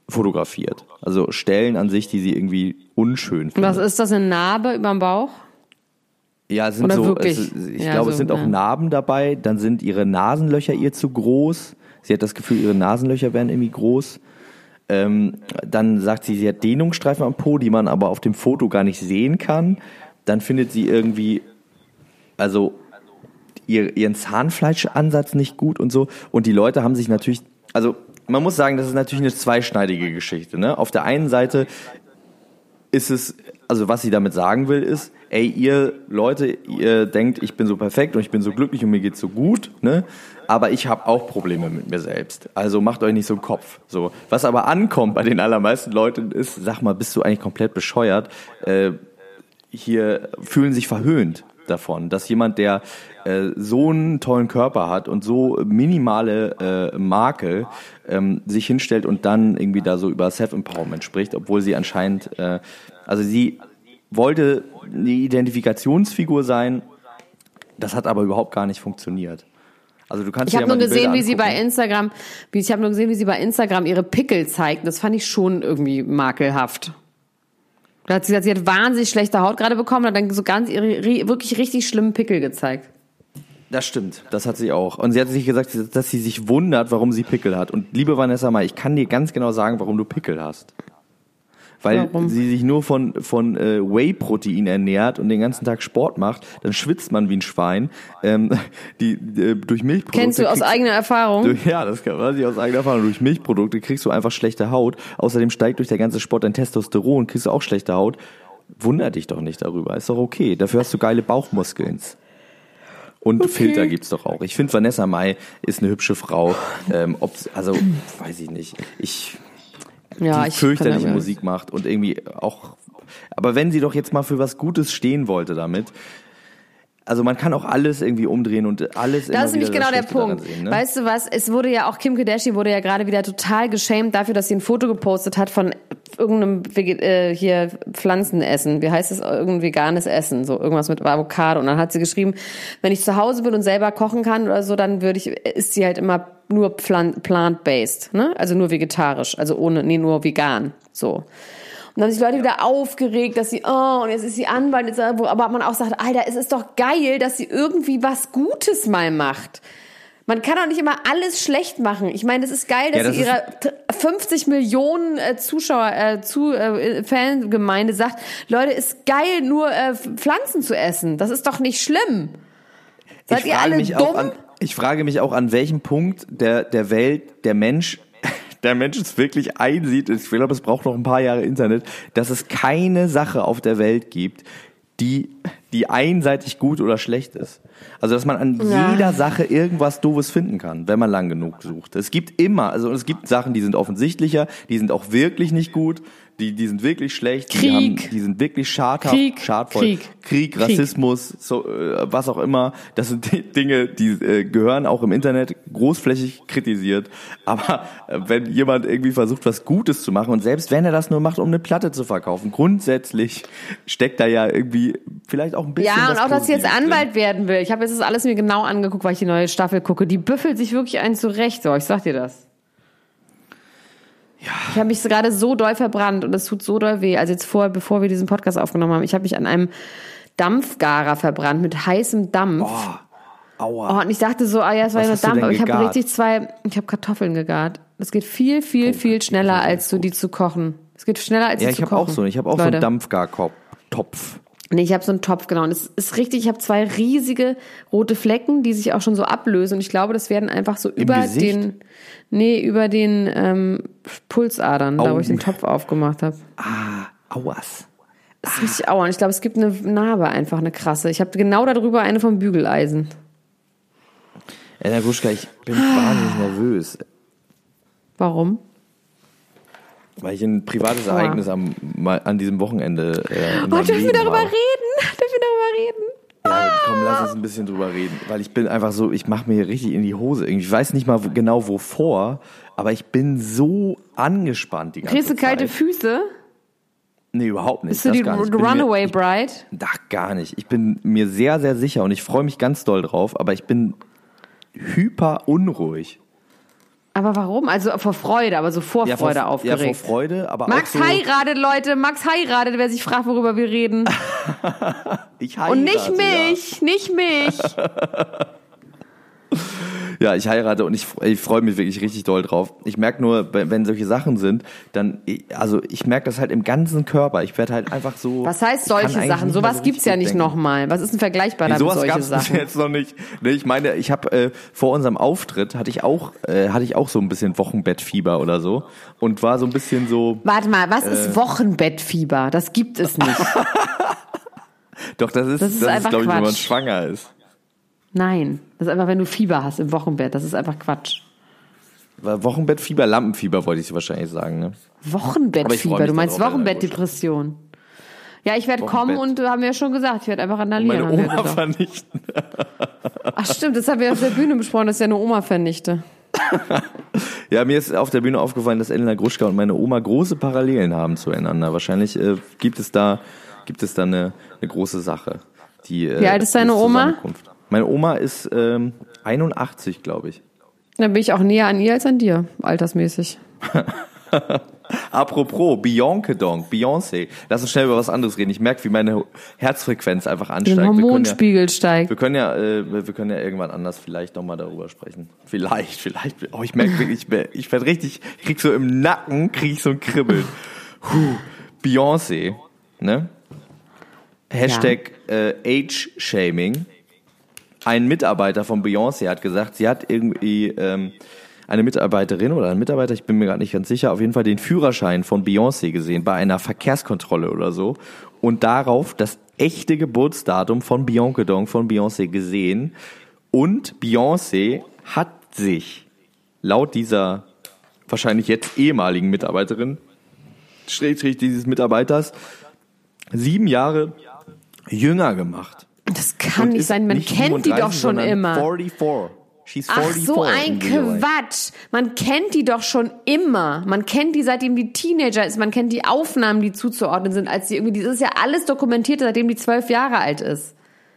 fotografiert. Also Stellen an sich, die sie irgendwie unschön finden. Was ist das, eine Narbe überm Bauch? Ja, es sind Oder so, wirklich? Es, ich Ja, glaube, so, es sind auch ja. Narben dabei. Dann sind ihre Nasenlöcher ihr zu groß. Sie hat das Gefühl, ihre Nasenlöcher wären irgendwie groß. Ähm, dann sagt sie, sie hat Dehnungsstreifen am Po, die man aber auf dem Foto gar nicht sehen kann. Dann findet sie irgendwie, also ihr, ihren Zahnfleischansatz nicht gut und so. Und die Leute haben sich natürlich, also man muss sagen, das ist natürlich eine zweischneidige Geschichte. Ne? Auf der einen Seite ist es, also was sie damit sagen will, ist, ey, ihr Leute, ihr denkt, ich bin so perfekt und ich bin so glücklich und mir geht's so gut, ne? Aber ich habe auch Probleme mit mir selbst. Also macht euch nicht so einen Kopf. So, was aber ankommt bei den allermeisten Leuten ist, sag mal, bist du eigentlich komplett bescheuert? Äh, hier fühlen sich verhöhnt davon, dass jemand, der äh, so einen tollen Körper hat und so minimale äh, Makel ähm, sich hinstellt und dann irgendwie da so über Self-Empowerment spricht, obwohl sie anscheinend, äh, also sie wollte eine Identifikationsfigur sein, das hat aber überhaupt gar nicht funktioniert. Also du kannst Ich habe ja nur gesehen, wie angucken. sie bei Instagram, wie ich habe nur gesehen, wie sie bei Instagram ihre Pickel zeigt. Das fand ich schon irgendwie makelhaft. Da hat sie gesagt, sie hat wahnsinnig schlechte Haut gerade bekommen und hat dann so ganz ihre wirklich richtig schlimmen Pickel gezeigt. Das stimmt, das hat sie auch. Und sie hat sich gesagt, dass sie sich wundert, warum sie Pickel hat. Und liebe Vanessa Mai, ich kann dir ganz genau sagen, warum du Pickel hast. Weil Warum? sie sich nur von, von äh, Whey-Protein ernährt und den ganzen Tag Sport macht, dann schwitzt man wie ein Schwein. Ähm, die, äh, durch Milchprodukte. Kennst du aus kriegst- eigener Erfahrung? Durch, ja, das kann, weiß ich aus eigener Erfahrung. Durch Milchprodukte kriegst du einfach schlechte Haut. Außerdem steigt durch der ganze Sport dein Testosteron, kriegst du auch schlechte Haut. Wunder dich doch nicht darüber. Ist doch okay. Dafür hast du geile Bauchmuskeln. Und Okay. Filter gibt's doch auch. Ich finde, Vanessa Mai ist eine hübsche Frau. Ähm, ob's, also, weiß ich nicht. Ich, Ja, die ich fürchterliche kann da- Musik macht und irgendwie auch, aber wenn sie doch jetzt mal für was Gutes stehen wollte damit, also man kann auch alles irgendwie umdrehen und alles immer Das ist nämlich wieder genau der das Schlechte daran Punkt. sehen, ne? Weißt du was? Es wurde ja auch, Kim Kardashian wurde ja gerade wieder total geschämt dafür, dass sie ein Foto gepostet hat von irgendeinem Vege- äh, hier Pflanzenessen. Wie heißt es? Irgendein veganes Essen. So irgendwas mit Avocado. Und dann hat sie geschrieben, wenn ich zu Hause bin und selber kochen kann oder so, dann würde ich, ist sie halt immer nur plant- plant-based, ne? Also nur vegetarisch. Also ohne, nee, nur vegan. So. Und dann haben sich Leute wieder aufgeregt, dass sie, oh, und jetzt ist sie Anwalt, jetzt, wo, aber man auch sagt, Alter, es ist doch geil, dass sie irgendwie was Gutes mal macht. Man kann doch nicht immer alles schlecht machen. Ich meine, es ist geil, dass Ja, das sie ihrer t- fünfzig Millionen äh, Zuschauer, äh, zu, äh, Fangemeinde sagt, Leute, ist geil, nur äh, Pflanzen zu essen. Das ist doch nicht schlimm. Seid ich ihr frage alle mich dumm? auch an, ich frage mich auch, an welchem Punkt der, der Welt der Mensch, der Mensch es wirklich einsieht, ich glaube, es braucht noch ein paar Jahre Internet, dass es keine Sache auf der Welt gibt, die, die einseitig gut oder schlecht ist. Also, dass man an Ja. jeder Sache irgendwas Doofes finden kann, wenn man lang genug sucht. Es gibt immer, also es gibt Sachen, die sind offensichtlicher, die sind auch wirklich nicht gut, die, die sind wirklich schlecht, die, Krieg. haben, die sind wirklich schadhaft, Krieg. schadvoll. Krieg. Krieg, Krieg. Rassismus, so, äh, was auch immer. Das sind die Dinge, die äh, gehören auch im Internet großflächig kritisiert. Aber äh, wenn jemand irgendwie versucht, was Gutes zu machen und selbst wenn er das nur macht, um eine Platte zu verkaufen, grundsätzlich steckt da ja irgendwie vielleicht auch ein bisschen Ja, was und auch, dass sie jetzt Positives drin. Anwalt werden will. Ich habe jetzt das alles mir genau angeguckt, weil ich die neue Staffel gucke. Die büffelt sich wirklich einen zurecht. So, ich sag dir das. Ja. Ich habe mich gerade so doll verbrannt und es tut so doll weh. Also jetzt vor, bevor wir diesen Podcast aufgenommen haben, ich habe mich an einem Dampfgarer verbrannt mit heißem Dampf. Oh, aua. Oh, und ich dachte so, ah ja, es war Was ja nur hast du Dampf, denn aber ich habe gegart? richtig zwei, ich habe Kartoffeln gegart. Das geht viel, viel, viel schneller, als so die zu kochen. Es geht schneller, als Ja, die ich zu habe kochen. auch so, ich habe auch so Leute. einen Dampfgartopf. Nee, ich habe so einen Topf, genau. Und es ist richtig, ich habe zwei riesige rote Flecken, die sich auch schon so ablösen. Und ich glaube, das werden einfach so über Gesicht? den, nee, über den ähm, Pulsadern, da wo Au. ich den Topf aufgemacht habe. Ah, auas. Das ist richtig aua. Und ich glaube, es gibt eine Narbe, einfach eine krasse. Ich habe genau darüber eine vom Bügeleisen. Ey, Herr Gruschka, ich bin wahnsinnig nervös, Warum? weil ich ein privates Boah. Ereignis am, mal an diesem Wochenende äh, in Oh, meinem dürfen wir Leben darüber habe. reden? Dürfen wir darüber reden? Ja, komm, lass uns ein bisschen drüber reden, weil ich bin einfach so, ich mache mir hier richtig in die Hose. Irgendwie. Ich weiß nicht mal wo- genau wovor, aber ich bin so angespannt die ganze Kriegst du kalte Zeit. Füße? Nee, überhaupt nicht. Bist du das die gar nicht. Ich bin mir- Runaway Bride? Ach, gar nicht. Ich bin mir sehr, sehr sicher und ich freue mich ganz doll drauf, aber ich bin hyper unruhig. Aber warum? Also vor Freude, aber so vor Ja, Freude vor, aufgeregt. ja, vor Freude, aber Max auch so... heiratet, Leute, Max heiratet, wer sich fragt, worüber wir reden. Ich heirate, Und nicht ja. mich, nicht mich. Ja, ich heirate und ich, ich freue mich wirklich richtig doll drauf. Ich merke nur, wenn, wenn solche Sachen sind, dann, also ich merke das halt im ganzen Körper. Ich werde halt einfach so... Was heißt ich kann solche eigentlich Sachen? nicht mehr Sowas so gibt's richtig ja nicht denken. nochmal. Was ist denn vergleichbar Nee, damit, sowas solche gab's bis Sachen? jetzt noch nicht. Nee, ich meine, ich habe äh, vor unserem Auftritt hatte ich auch äh, hatte ich auch so ein bisschen Wochenbettfieber oder so und war so ein bisschen so. Warte mal, was Äh. ist Wochenbettfieber? Das gibt es nicht. Doch, das ist Das ist das ist, einfach glaube ich, wenn man Quatsch. schwanger ist. Nein, das ist einfach, wenn du Fieber hast im Wochenbett. Das ist einfach Quatsch. Weil Wochenbettfieber, Lampenfieber wollte ich wahrscheinlich sagen, ne? Aber ich freu Wochenbettfieber, mich du meinst darauf, Wochenbettdepression. Ja, ich werde kommen Wochenbett. und haben wir ja schon gesagt, ich werde einfach Meine randalieren. haben wir Oma gesagt. vernichten. Ach stimmt, das haben wir auf der Bühne besprochen, dass ich eine Oma vernichte. Ja, mir ist auf der Bühne aufgefallen, dass Elena Gruschka und meine Oma große Parallelen haben zueinander. Wahrscheinlich äh, gibt es da gibt es da eine, eine große Sache. Die, äh, Wie alt ist deine die Oma? Zusammenkunft. Meine Oma ist ähm, einundachtzig, glaube ich. Dann bin ich auch näher an ihr als an dir, altersmäßig. Apropos, Bianca Donk, Beyoncé. Lass uns schnell über was anderes reden. Ich merke, wie meine Herzfrequenz einfach Den ansteigt. Wir können ja, Hormonspiegel steigt. wir können ja, äh, wir können ja irgendwann anders vielleicht nochmal darüber sprechen. Vielleicht, vielleicht. Oh, ich merke wirklich, ich, werd- ich werde richtig, ich krieg so im Nacken, krieg ich so ein Kribbeln. Puh. Beyoncé, ne? Hashtag äh, Age-Shaming. Ein Mitarbeiter von Beyoncé hat gesagt, sie hat irgendwie ähm, eine Mitarbeiterin oder ein Mitarbeiter, ich bin mir gerade nicht ganz sicher, auf jeden Fall den Führerschein von Beyoncé gesehen bei einer Verkehrskontrolle oder so und darauf das echte Geburtsdatum von Bianca Donk von Beyoncé gesehen und Beyoncé hat sich laut dieser wahrscheinlich jetzt ehemaligen Mitarbeiterin, Schrägstrich dieses Mitarbeiters, sieben Jahre jünger gemacht. Das kann Und nicht ist sein, man nicht kennt die doch siebenunddreißig, schon sondern immer. vierundvierzig. She's Ach, vierundvierzig so ein in real life. Quatsch. Man kennt die doch schon immer. Man kennt die, seitdem die Teenager ist. Man kennt die Aufnahmen, die zuzuordnen sind, als die irgendwie, das ist ja alles dokumentiert, seitdem die zwölf Jahre alt ist.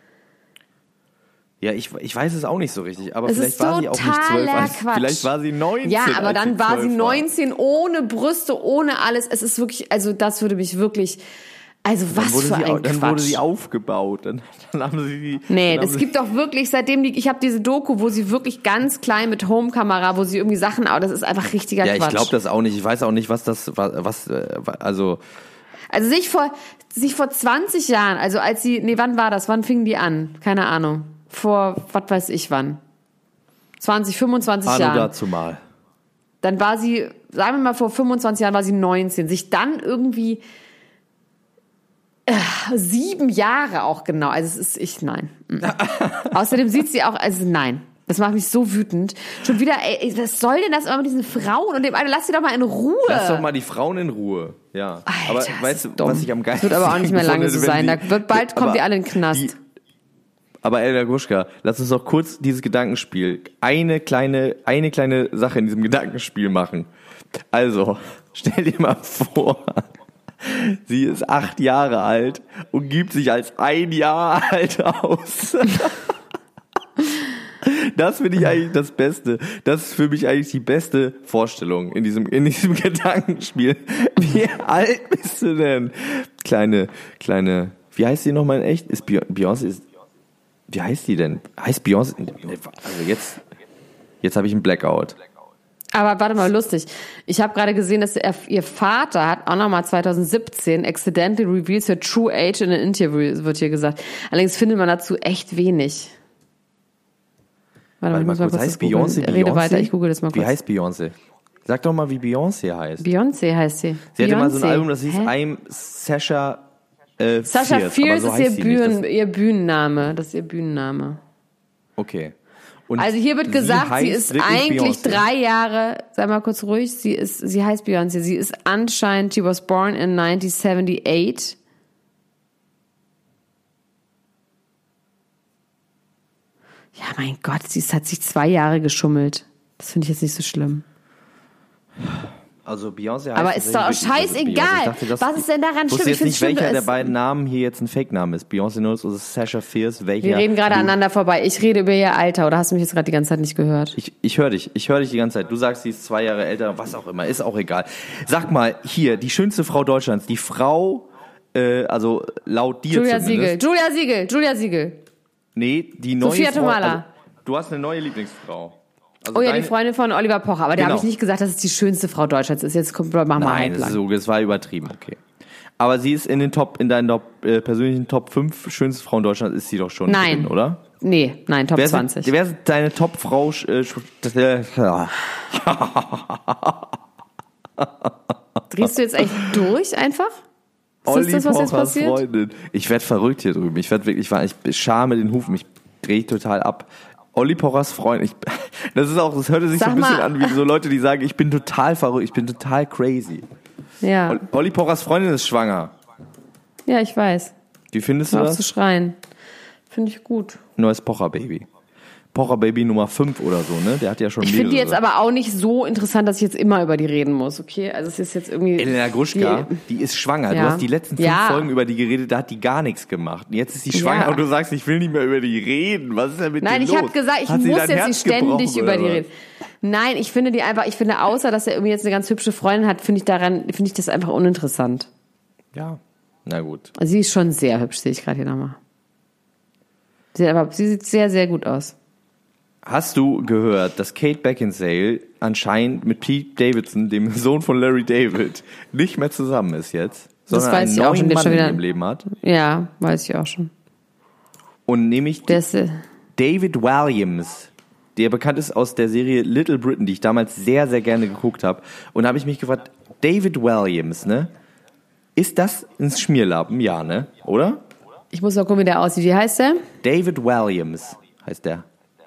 Ja, ich, ich weiß es auch nicht so richtig, aber Es vielleicht ist war sie auch nicht zwölf. totaler als- Quatsch. Vielleicht war sie neunzehn. Ja, aber als dann war sie zwölf neunzehn, ohne Brüste, ohne alles. Es ist wirklich, also das würde mich wirklich, also Dann was wurde, für sie, au- ein dann Quatsch. wurde sie aufgebaut. Dann, dann haben sie die. Nee, dann es haben gibt doch wirklich, seitdem die, ich habe diese Doku, wo sie wirklich ganz klein mit Homekamera, wo sie irgendwie Sachen, aber das ist einfach richtiger sie, ja, Quatsch. ich glaube das auch nicht. Ich weiß auch nicht, was das, was, was äh, also. Also sich vor, sich vor zwanzig Jahren, also als sie, nee, wann war das? Wann fingen die an? Keine Ahnung. Vor, was weiß ich wann. zwanzig, fünfundzwanzig Anno Jahren. dazu mal. Dann war sie, sagen wir mal, vor fünfundzwanzig Jahren war sie neunzehn. Sich dann irgendwie äh, sieben Jahre auch genau. Also es ist, ich, nein. Mhm. Außerdem sieht sie auch, also nein. Das macht mich so wütend. Schon wieder, ey, was soll denn das immer mit diesen Frauen und dem einen? Lass sie doch mal in Ruhe. Lass doch mal die Frauen in Ruhe. Ja. Alter, aber das weißt du, ist dumm. was ich am geilsten Das wird aber auch nicht mehr lange gefunden so hätte, wenn sein. die- Da wird bald, kommt aber die alle in den Knast. Die, aber Elena Gruschka, lass uns doch kurz dieses Gedankenspiel, eine kleine, eine kleine Sache in diesem Gedankenspiel machen. Also, stell dir mal vor, sie ist acht Jahre alt und gibt sich als ein Jahr alt aus. Das finde ich eigentlich das Beste. Das ist für mich eigentlich die beste Vorstellung in diesem, in diesem Gedankenspiel. Wie alt bist du denn? Kleine, kleine, wie heißt die nochmal in echt? Ist Beyoncé, ist, wie heißt die denn? Heißt Beyoncé? Also jetzt, jetzt habe ich einen Blackout. Aber warte mal, lustig. Ich habe gerade gesehen, dass er, ihr Vater hat auch nochmal zwanzig siebzehn accidentally reveals her true age in an interview, wird hier gesagt. Allerdings findet man dazu echt wenig. Warte, Warte ich mal muss mal kurz, kurz heißt das googeln. Beyoncé Rede Beyoncé? weiter, ich google das mal kurz. Wie heißt Beyoncé? Sag doch mal, wie Beyoncé heißt. Beyoncé heißt sie. Sie hatte mal so ein Beyoncé. Album, das hieß Hä? I'm Sasha äh, Sasha Fierce, Fierce aber so ist ihr, heißt sie nicht. Bühnen, Das- ihr Bühnenname. Das ist ihr Bühnenname. Okay. Und Also hier wird gesagt, sie, heißt ist wirklich eigentlich Beyoncé. drei Jahre, sei mal kurz ruhig, sie ist, sie heißt Beyoncé, sie ist anscheinend, she was born in nineteen seventy-eight. Ja, mein Gott, sie ist, hat sich zwei Jahre geschummelt. Das finde ich jetzt nicht so schlimm. Also Beyoncé heißt Aber ist doch scheißegal. Was ist denn daran schlimm? Ich weiß nicht, schlimm, welcher der es- beiden Namen hier jetzt ein Fake-Name ist. Beyoncé Knowles oder Sasha Fierce. Welcher? Wir reden gerade du, aneinander vorbei. Ich rede über ihr Alter. Oder hast du mich jetzt gerade die ganze Zeit nicht gehört? Ich, ich höre dich. Ich höre dich die ganze Zeit. Du sagst, sie ist zwei Jahre älter. Was auch immer. Ist auch egal. Sag mal, hier, die schönste Frau Deutschlands. Die Frau, äh, also laut dir Julia zumindest. Siegel. Julia Siegel. Julia Siegel. Nee, die neue Sophia Frau, Tomala. also, du hast eine neue Lieblingsfrau. Also Oh ja, deine- die Freundin von Oliver Pocher. Aber da Genau. habe ich nicht gesagt, dass es die schönste Frau Deutschlands ist. Jetzt kommt, machen wir Nein, das, ist halblang. so, das war übertrieben, okay. Aber sie ist in den Top, in deinen Top, äh, persönlichen Top fünf schönsten Frauen Deutschlands ist sie doch schon Nein. drin, oder? Nee, nein, Top Wer zwanzig. Sind, wer ist deine Top-Frau? Äh, sch- das, äh, ja. Drehst du jetzt echt durch einfach? Ist Olli das das, was jetzt Pochers passiert? Freundin. Ich werde verrückt hier drüben. Ich werde wirklich, ich, ich schame den Hufen. Ich drehe total ab. Olli Pochers Freund. Ich, das ist auch, das hörte sich Sag so ein bisschen mal. an wie so Leute, die sagen, ich bin total verrückt, ich bin total crazy. Ja. Olli Pochers Freundin ist schwanger. Ja, ich weiß. Wie findest du Hör auf zu das? schreien. Finde ich gut. Neues Pocher-Baby. Pocher-Baby Nummer fünf oder so, ne? Der hat ja schon Ich mehrere. finde die jetzt aber auch nicht so interessant, dass ich jetzt immer über die reden muss, okay? Also es ist jetzt irgendwie... Elena Gruschka, die, die ist schwanger. Ja. Du hast die letzten fünf Ja. Folgen über die geredet, da hat die gar nichts gemacht. Und jetzt ist sie schwanger Ja. und du sagst, ich will nicht mehr über die reden. Was ist denn mit Nein, dir ich los? habe gesagt, ich Hat sie muss dein jetzt Herz nicht ständig gebrochen, über oder die was? reden. Nein, ich finde die einfach, ich finde, außer dass er irgendwie jetzt eine ganz hübsche Freundin hat, finde ich daran, finde ich das einfach uninteressant. Ja, na gut. Also sie ist schon sehr hübsch, sehe ich gerade hier nochmal. Sie, aber sie sieht sehr, sehr gut aus. Hast du gehört, dass Kate Beckinsale anscheinend mit Pete Davidson, dem Sohn von Larry David, nicht mehr zusammen ist jetzt, Das sondern weiß einen ich auch neuen schon, den Mann schon in wieder- ihrem Leben hat? Ja, weiß ich auch schon. Und nämlich Der ist, äh, David Williams, der bekannt ist aus der Serie Little Britain, die ich damals sehr, sehr gerne geguckt habe. Und da habe ich mich gefragt, David Williams, ne? Ist das ein Schmierlappen? Ja, ne? Oder? ich muss mal gucken, wie der aussieht. Wie heißt der? David Williams heißt der.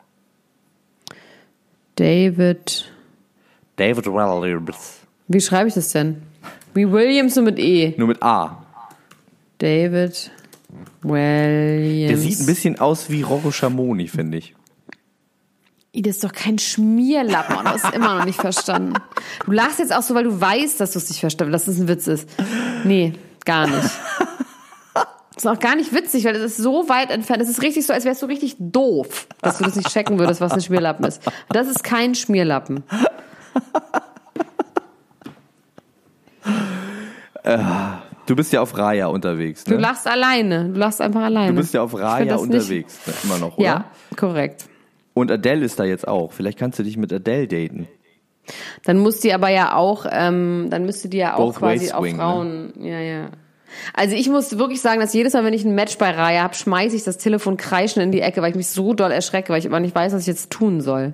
David. David Williams. Wie schreibe ich das denn? Wie Williams nur mit E. Nur mit A. David Williams. Der sieht ein bisschen aus wie Rocco Schamoni, finde ich. Ih, das ist doch kein Schmierlappen. Und du hast immer noch nicht verstanden. Du lachst jetzt auch so, weil du weißt, dass du es nicht verstanden hast, dass es ein Witz ist. Nee, gar nicht. Das ist auch gar nicht witzig, weil es ist so weit entfernt. Es ist richtig so, als wärst du richtig doof, dass du das nicht checken würdest, was ein Schmierlappen ist. Das ist kein Schmierlappen. Du bist ja auf Raya unterwegs, Du ne? lachst alleine. Du lachst einfach alleine. Du bist ja auf Ich Raya find das unterwegs, ne? Immer noch, Nicht, oder? ja, korrekt. Und Adele ist da jetzt auch. Vielleicht kannst du dich mit Adele daten. Dann muss die aber ja auch, ähm, dann müsste die ja auch Both quasi ways auf swing, Frauen, ja, ja. Also ich muss wirklich sagen, dass jedes Mal, wenn ich ein Match bei Raya habe, schmeiße ich das Telefon kreischend in die Ecke, weil ich mich so doll erschrecke, weil ich aber nicht weiß, was ich jetzt tun soll.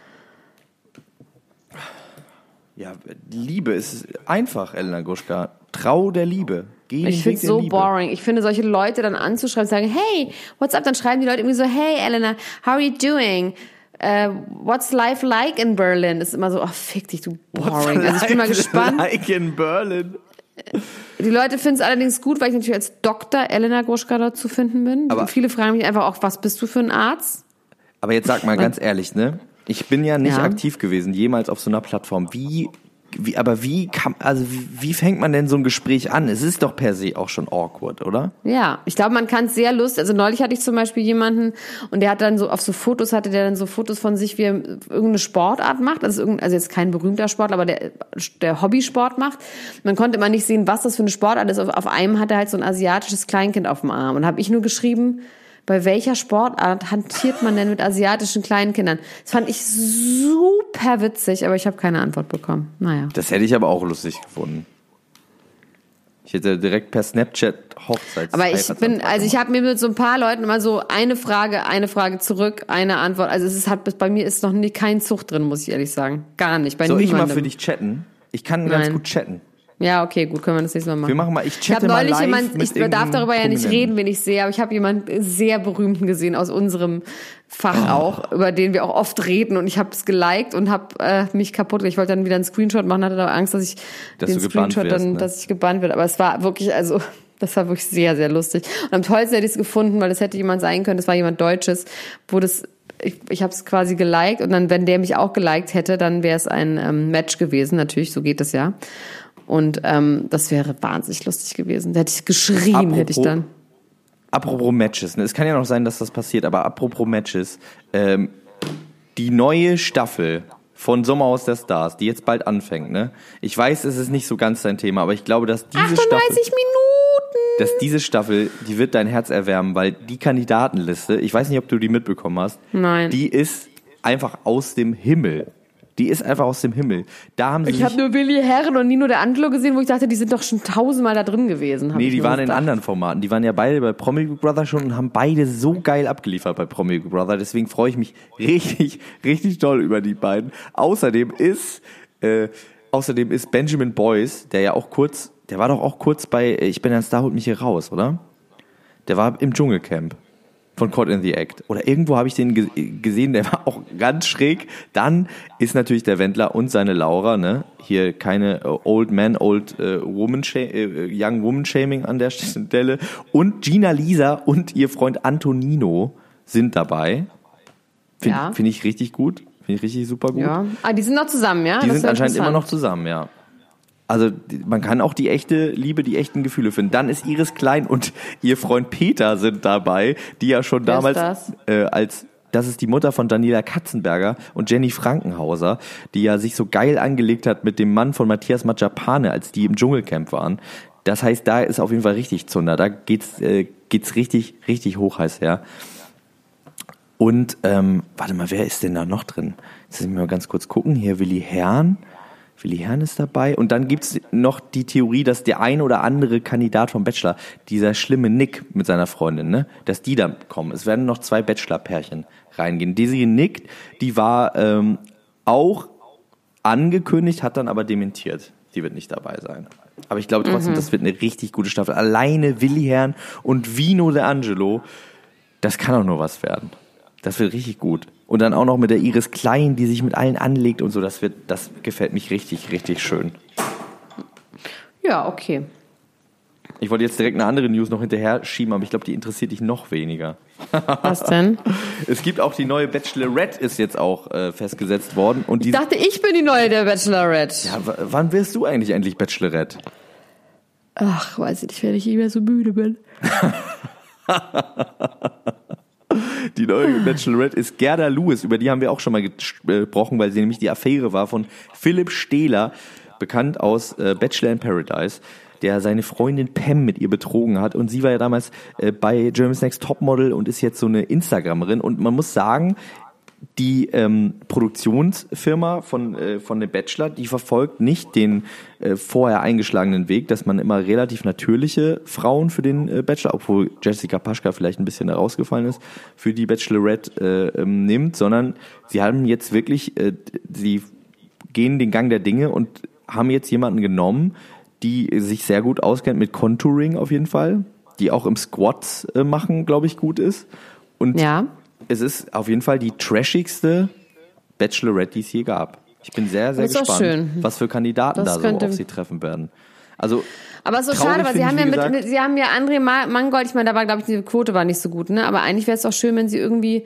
Ja, Liebe ist einfach, Elena Gruschka. Trau der Liebe. Geh den Ich Weg finde es der so Liebe. boring. Ich finde, solche Leute dann anzuschreiben, sagen, hey, what's up? Dann schreiben die Leute irgendwie so, hey, Elena, how are you doing? Uh, what's life like in Berlin? Das ist immer so, ach, fick dich, du boring. Also ich bin mal gespannt. Like in Berlin. Die Leute finden es allerdings gut, weil ich natürlich als Doktor Elena Gruschka dort zu finden bin. Aber- Und viele fragen mich einfach auch, was bist du für ein Arzt? Aber jetzt sag mal ganz ehrlich, ne? Ich bin ja nicht Ja. aktiv gewesen, jemals auf so einer Plattform. Wie, wie, aber wie kann, also wie, wie fängt man denn so ein Gespräch an? Es ist doch per se auch schon awkward, oder? Ja, ich glaube, man kann es sehr lustig. Also neulich hatte ich zum Beispiel jemanden und der hat dann so auf so Fotos hatte der dann so Fotos von sich, wie er irgendeine Sportart macht. Also, irgend, also jetzt kein berühmter Sportler, aber der, der Hobbysport macht. Man konnte immer nicht sehen, was das für eine Sportart ist. Auf, auf einem hat er halt so ein asiatisches Kleinkind auf dem Arm. Und habe ich nur geschrieben, bei welcher Sportart hantiert man denn mit asiatischen Kleinkindern? Das fand ich super witzig, aber ich habe keine Antwort bekommen. Naja. Das hätte ich aber auch lustig gefunden. Ich hätte direkt per Snapchat Hochzeits. Aber ich bin, also ich habe mir mit so ein paar Leuten immer so eine Frage, eine Frage zurück, eine Antwort. Also es ist hat bei mir ist noch nie kein Zucht drin, muss ich ehrlich sagen. Gar nicht. Bei Soll ich niemandem. mal für dich chatten? Ich kann ganz Nein. gut chatten. Ja, okay, gut, können wir das nächste Mal machen. Wir machen mal, ich Ich habe chatte mal neulich live jemand, mit ich darf irgendeinem darüber ja nicht Prominenten. reden, wen ich sehe, aber ich habe jemanden sehr berühmten gesehen aus unserem Fach auch, über den wir auch oft reden und ich habe es geliked und habe äh, mich kaputt gemacht. Ich wollte dann wieder einen Screenshot machen, hatte aber Angst, dass ich Dass den du gebannt Screenshot wirst, dann, ne? dass ich gebannt werde. Aber es war wirklich, also das war wirklich sehr, sehr lustig. Und am tollsten hätte ich es gefunden, weil das hätte jemand sein können, das war jemand Deutsches, wo das ich, ich habe es quasi geliked und dann, wenn der mich auch geliked hätte, dann wäre es ein ähm, Match gewesen. Natürlich, so geht es ja. Und ähm, das wäre wahnsinnig lustig gewesen. Da hätte ich geschrien, apropos, hätte ich dann. Apropos Matches, ne? Es kann ja noch sein, dass das passiert, aber apropos Matches, ähm, die neue Staffel von Sommerhaus der Stars, die jetzt bald anfängt, ne? Ich weiß, es ist nicht so ganz dein Thema, aber ich glaube, dass diese achtunddreißig Staffel, Minuten! dass diese Staffel, die wird dein Herz erwärmen, weil die Kandidatenliste, ich weiß nicht, ob du die mitbekommen hast, Nein. Die ist einfach aus dem Himmel. Die ist einfach aus dem Himmel. Da haben sie ich habe nur Willi Herren und Nino De Angelo gesehen, wo ich dachte, die sind doch schon tausendmal da drin gewesen. Nee, die waren in anderen Formaten. Die waren ja beide bei Promi Big Brother schon und haben beide so geil abgeliefert bei Promi Big Brother. Deswegen freue ich mich richtig, richtig toll über die beiden. Außerdem ist, äh, außerdem ist Benjamin Boyce, der ja auch kurz, der war doch auch kurz bei Ich bin ein Star, holt mich hier raus, oder? Der war im Dschungelcamp. Von Caught in the Act. Oder irgendwo habe ich den ge- gesehen, der war auch ganz schräg. Dann ist natürlich der Wendler und seine Laura, ne? Hier keine uh, Old Man, Old uh, Woman, uh, Young Woman Shaming an der Stelle. Und Gina Lisa und ihr Freund Antonino sind dabei. Finde ja. find ich richtig gut. Finde ich richtig super gut. Ja. Ah, die sind noch zusammen, ja? Die das sind anscheinend immer noch zusammen, ja. Also man kann auch die echte Liebe, die echten Gefühle finden. Dann ist Iris Klein und ihr Freund Peter sind dabei, die ja schon Wer damals ist das? Äh, als das ist die Mutter von Daniela Katzenberger und Jenny Frankenhauser, die ja sich so geil angelegt hat mit dem Mann von Matthias Matschapane, als die im Dschungelcamp waren. Das heißt, da ist auf jeden Fall richtig Zunder. Da geht's äh, geht's richtig richtig hoch heiß her. Und ähm, warte mal, wer ist denn da noch drin? Jetzt müssen wir mal ganz kurz gucken. Hier Willi Herrn. Willi Herrn ist dabei. Und dann gibt's noch die Theorie, dass der ein oder andere Kandidat vom Bachelor, dieser schlimme Nick mit seiner Freundin, ne, dass die da kommen. Es werden noch zwei Bachelor-Pärchen reingehen. Desiree Nick, die war ähm, auch angekündigt, hat dann aber dementiert. Die wird nicht dabei sein. Aber ich glaube trotzdem, mhm. das wird eine richtig gute Staffel. Alleine Willi Herrn und Vino De Angelo, das kann auch nur was werden. Das wird richtig gut. Und dann auch noch mit der Iris Klein, die sich mit allen anlegt und so. Das wird, das gefällt mich richtig, richtig schön. Ja, okay. Ich wollte jetzt direkt eine andere News noch hinterher schieben, aber ich glaube, die interessiert dich noch weniger. Was denn? Es gibt auch die neue Bachelorette, ist jetzt auch äh, festgesetzt worden. Und die, ich dachte, ich bin die neue der Bachelorette. Ja, w- wann wirst du eigentlich endlich Bachelorette? Ach, weiß ich nicht, wenn ich nicht mehr so müde bin. Die neue Bachelorette ist Gerda Lewis, über die haben wir auch schon mal gesprochen, weil sie nämlich die Affäre war von Philipp Stehler, bekannt aus äh, Bachelor in Paradise, der seine Freundin Pam mit ihr betrogen hat. Und sie war ja damals äh, bei Germany's Next Topmodel und ist jetzt so eine Instagramerin. Und man muss sagen, die ähm, Produktionsfirma von äh, von dem Bachelor, die verfolgt nicht den äh, vorher eingeschlagenen Weg, dass man immer relativ natürliche Frauen für den äh, Bachelor, obwohl Jessica Paschka vielleicht ein bisschen herausgefallen ist, für die Bachelorette äh, ähm, nimmt, sondern sie haben jetzt wirklich, äh, sie gehen den Gang der Dinge und haben jetzt jemanden genommen, die sich sehr gut auskennt mit Contouring auf jeden Fall, die auch im Squats äh, machen, glaube ich, gut ist. Und ja. Es ist auf jeden Fall die trashigste Bachelorette, die es je gab. Ich bin sehr, sehr gespannt, schön. was für Kandidaten das da so könnte... auf sie treffen werden. Also, aber es ist so schade, weil sie haben ja gesagt, mit, sie haben ja André Mangold, ich meine, da war, glaube ich, die Quote war nicht so gut, ne? Aber eigentlich wäre es doch schön, wenn sie irgendwie,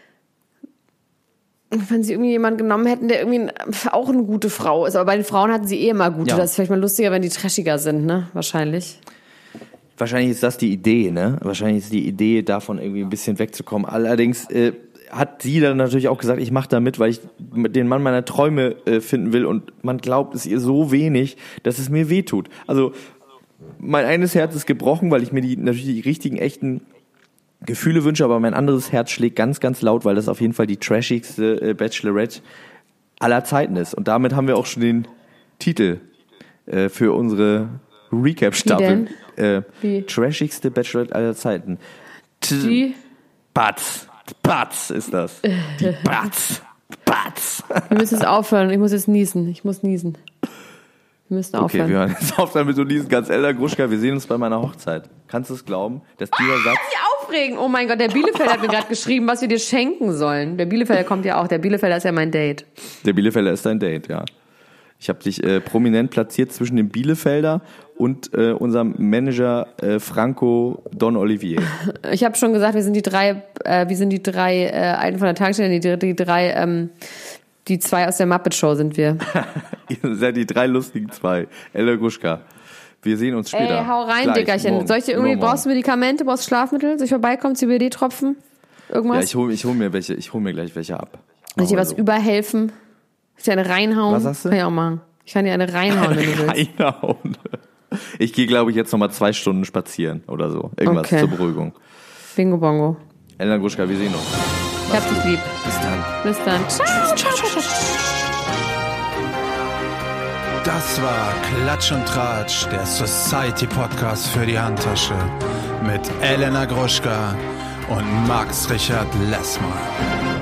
wenn sie irgendwie jemanden genommen hätten, der irgendwie auch eine gute Frau ist. Aber bei den Frauen hatten sie eh immer gute. Ja. Das ist vielleicht mal lustiger, wenn die trashiger sind, ne? Wahrscheinlich. Wahrscheinlich ist das die Idee, ne? Wahrscheinlich ist die Idee, davon irgendwie ein bisschen wegzukommen. Allerdings äh, hat sie dann natürlich auch gesagt, ich mache da mit, weil ich den Mann meiner Träume äh, finden will und man glaubt es ihr so wenig, dass es mir wehtut. Also mein eines Herz ist gebrochen, weil ich mir die natürlich die richtigen, echten Gefühle wünsche, aber mein anderes Herz schlägt ganz, ganz laut, weil das auf jeden Fall die trashigste äh, Bachelorette aller Zeiten ist. Und damit haben wir auch schon den Titel äh, für unsere Recap-Staffel. Äh, Wie? Trashigste Bachelorette aller Zeiten. Die? Batz. Batz ist das. Die Batz. Batz. Wir müssen jetzt aufhören. Ich muss jetzt niesen. Ich muss niesen. Wir müssen aufhören. Okay, wir hören jetzt auf damit du niesen ganz älter Gruschka. Wir sehen uns bei meiner Hochzeit. Kannst du es glauben, dass dieser Satz... Nicht aufregen. Oh mein Gott, der Bielefelder hat mir gerade geschrieben, was wir dir schenken sollen. Der Bielefelder kommt ja auch. Der Bielefelder ist ja mein Date. Der Bielefelder ist dein Date, ja. Ich habe dich äh, prominent platziert zwischen dem Bielefelder und äh, unserem Manager äh, Franco Don Olivier. Ich habe schon gesagt, wir sind die drei, äh, wir sind die drei, äh, einen von der Tankstelle, die, die drei, ähm, die zwei aus der Muppet Show sind wir. Ihr seid die drei lustigen zwei. Ella Gruschka. Wir sehen uns später. Ey, hau rein, Gleich, Dickerchen. morgen. Soll ich dir irgendwie, Übermorgen. brauchst du Medikamente, brauchst du Schlafmittel? Soll ich vorbeikommen, C B D-Tropfen? Irgendwas? Ja, ich hole ich hol mir welche, ich hol mir gleich welche ab. Soll ich dir Machen wir was so. überhelfen? Soll ich dir eine reinhauen? Was sagst du? Kann ich auch machen. Ich kann dir eine reinhauen, wenn du willst. Reinhauen. Ich gehe, glaube ich, jetzt nochmal zwei Stunden spazieren oder so. Irgendwas Okay. zur Beruhigung. Bingo Bongo. Ella Gruschka, wir sehen uns. Ich hab dich lieb. Bis dann. Bis dann. Ciao, ciao, ciao, ciao. Das war Klatsch und Tratsch, der Society-Podcast für die Handtasche mit Elena Gruschka und Max Richard Lessmann.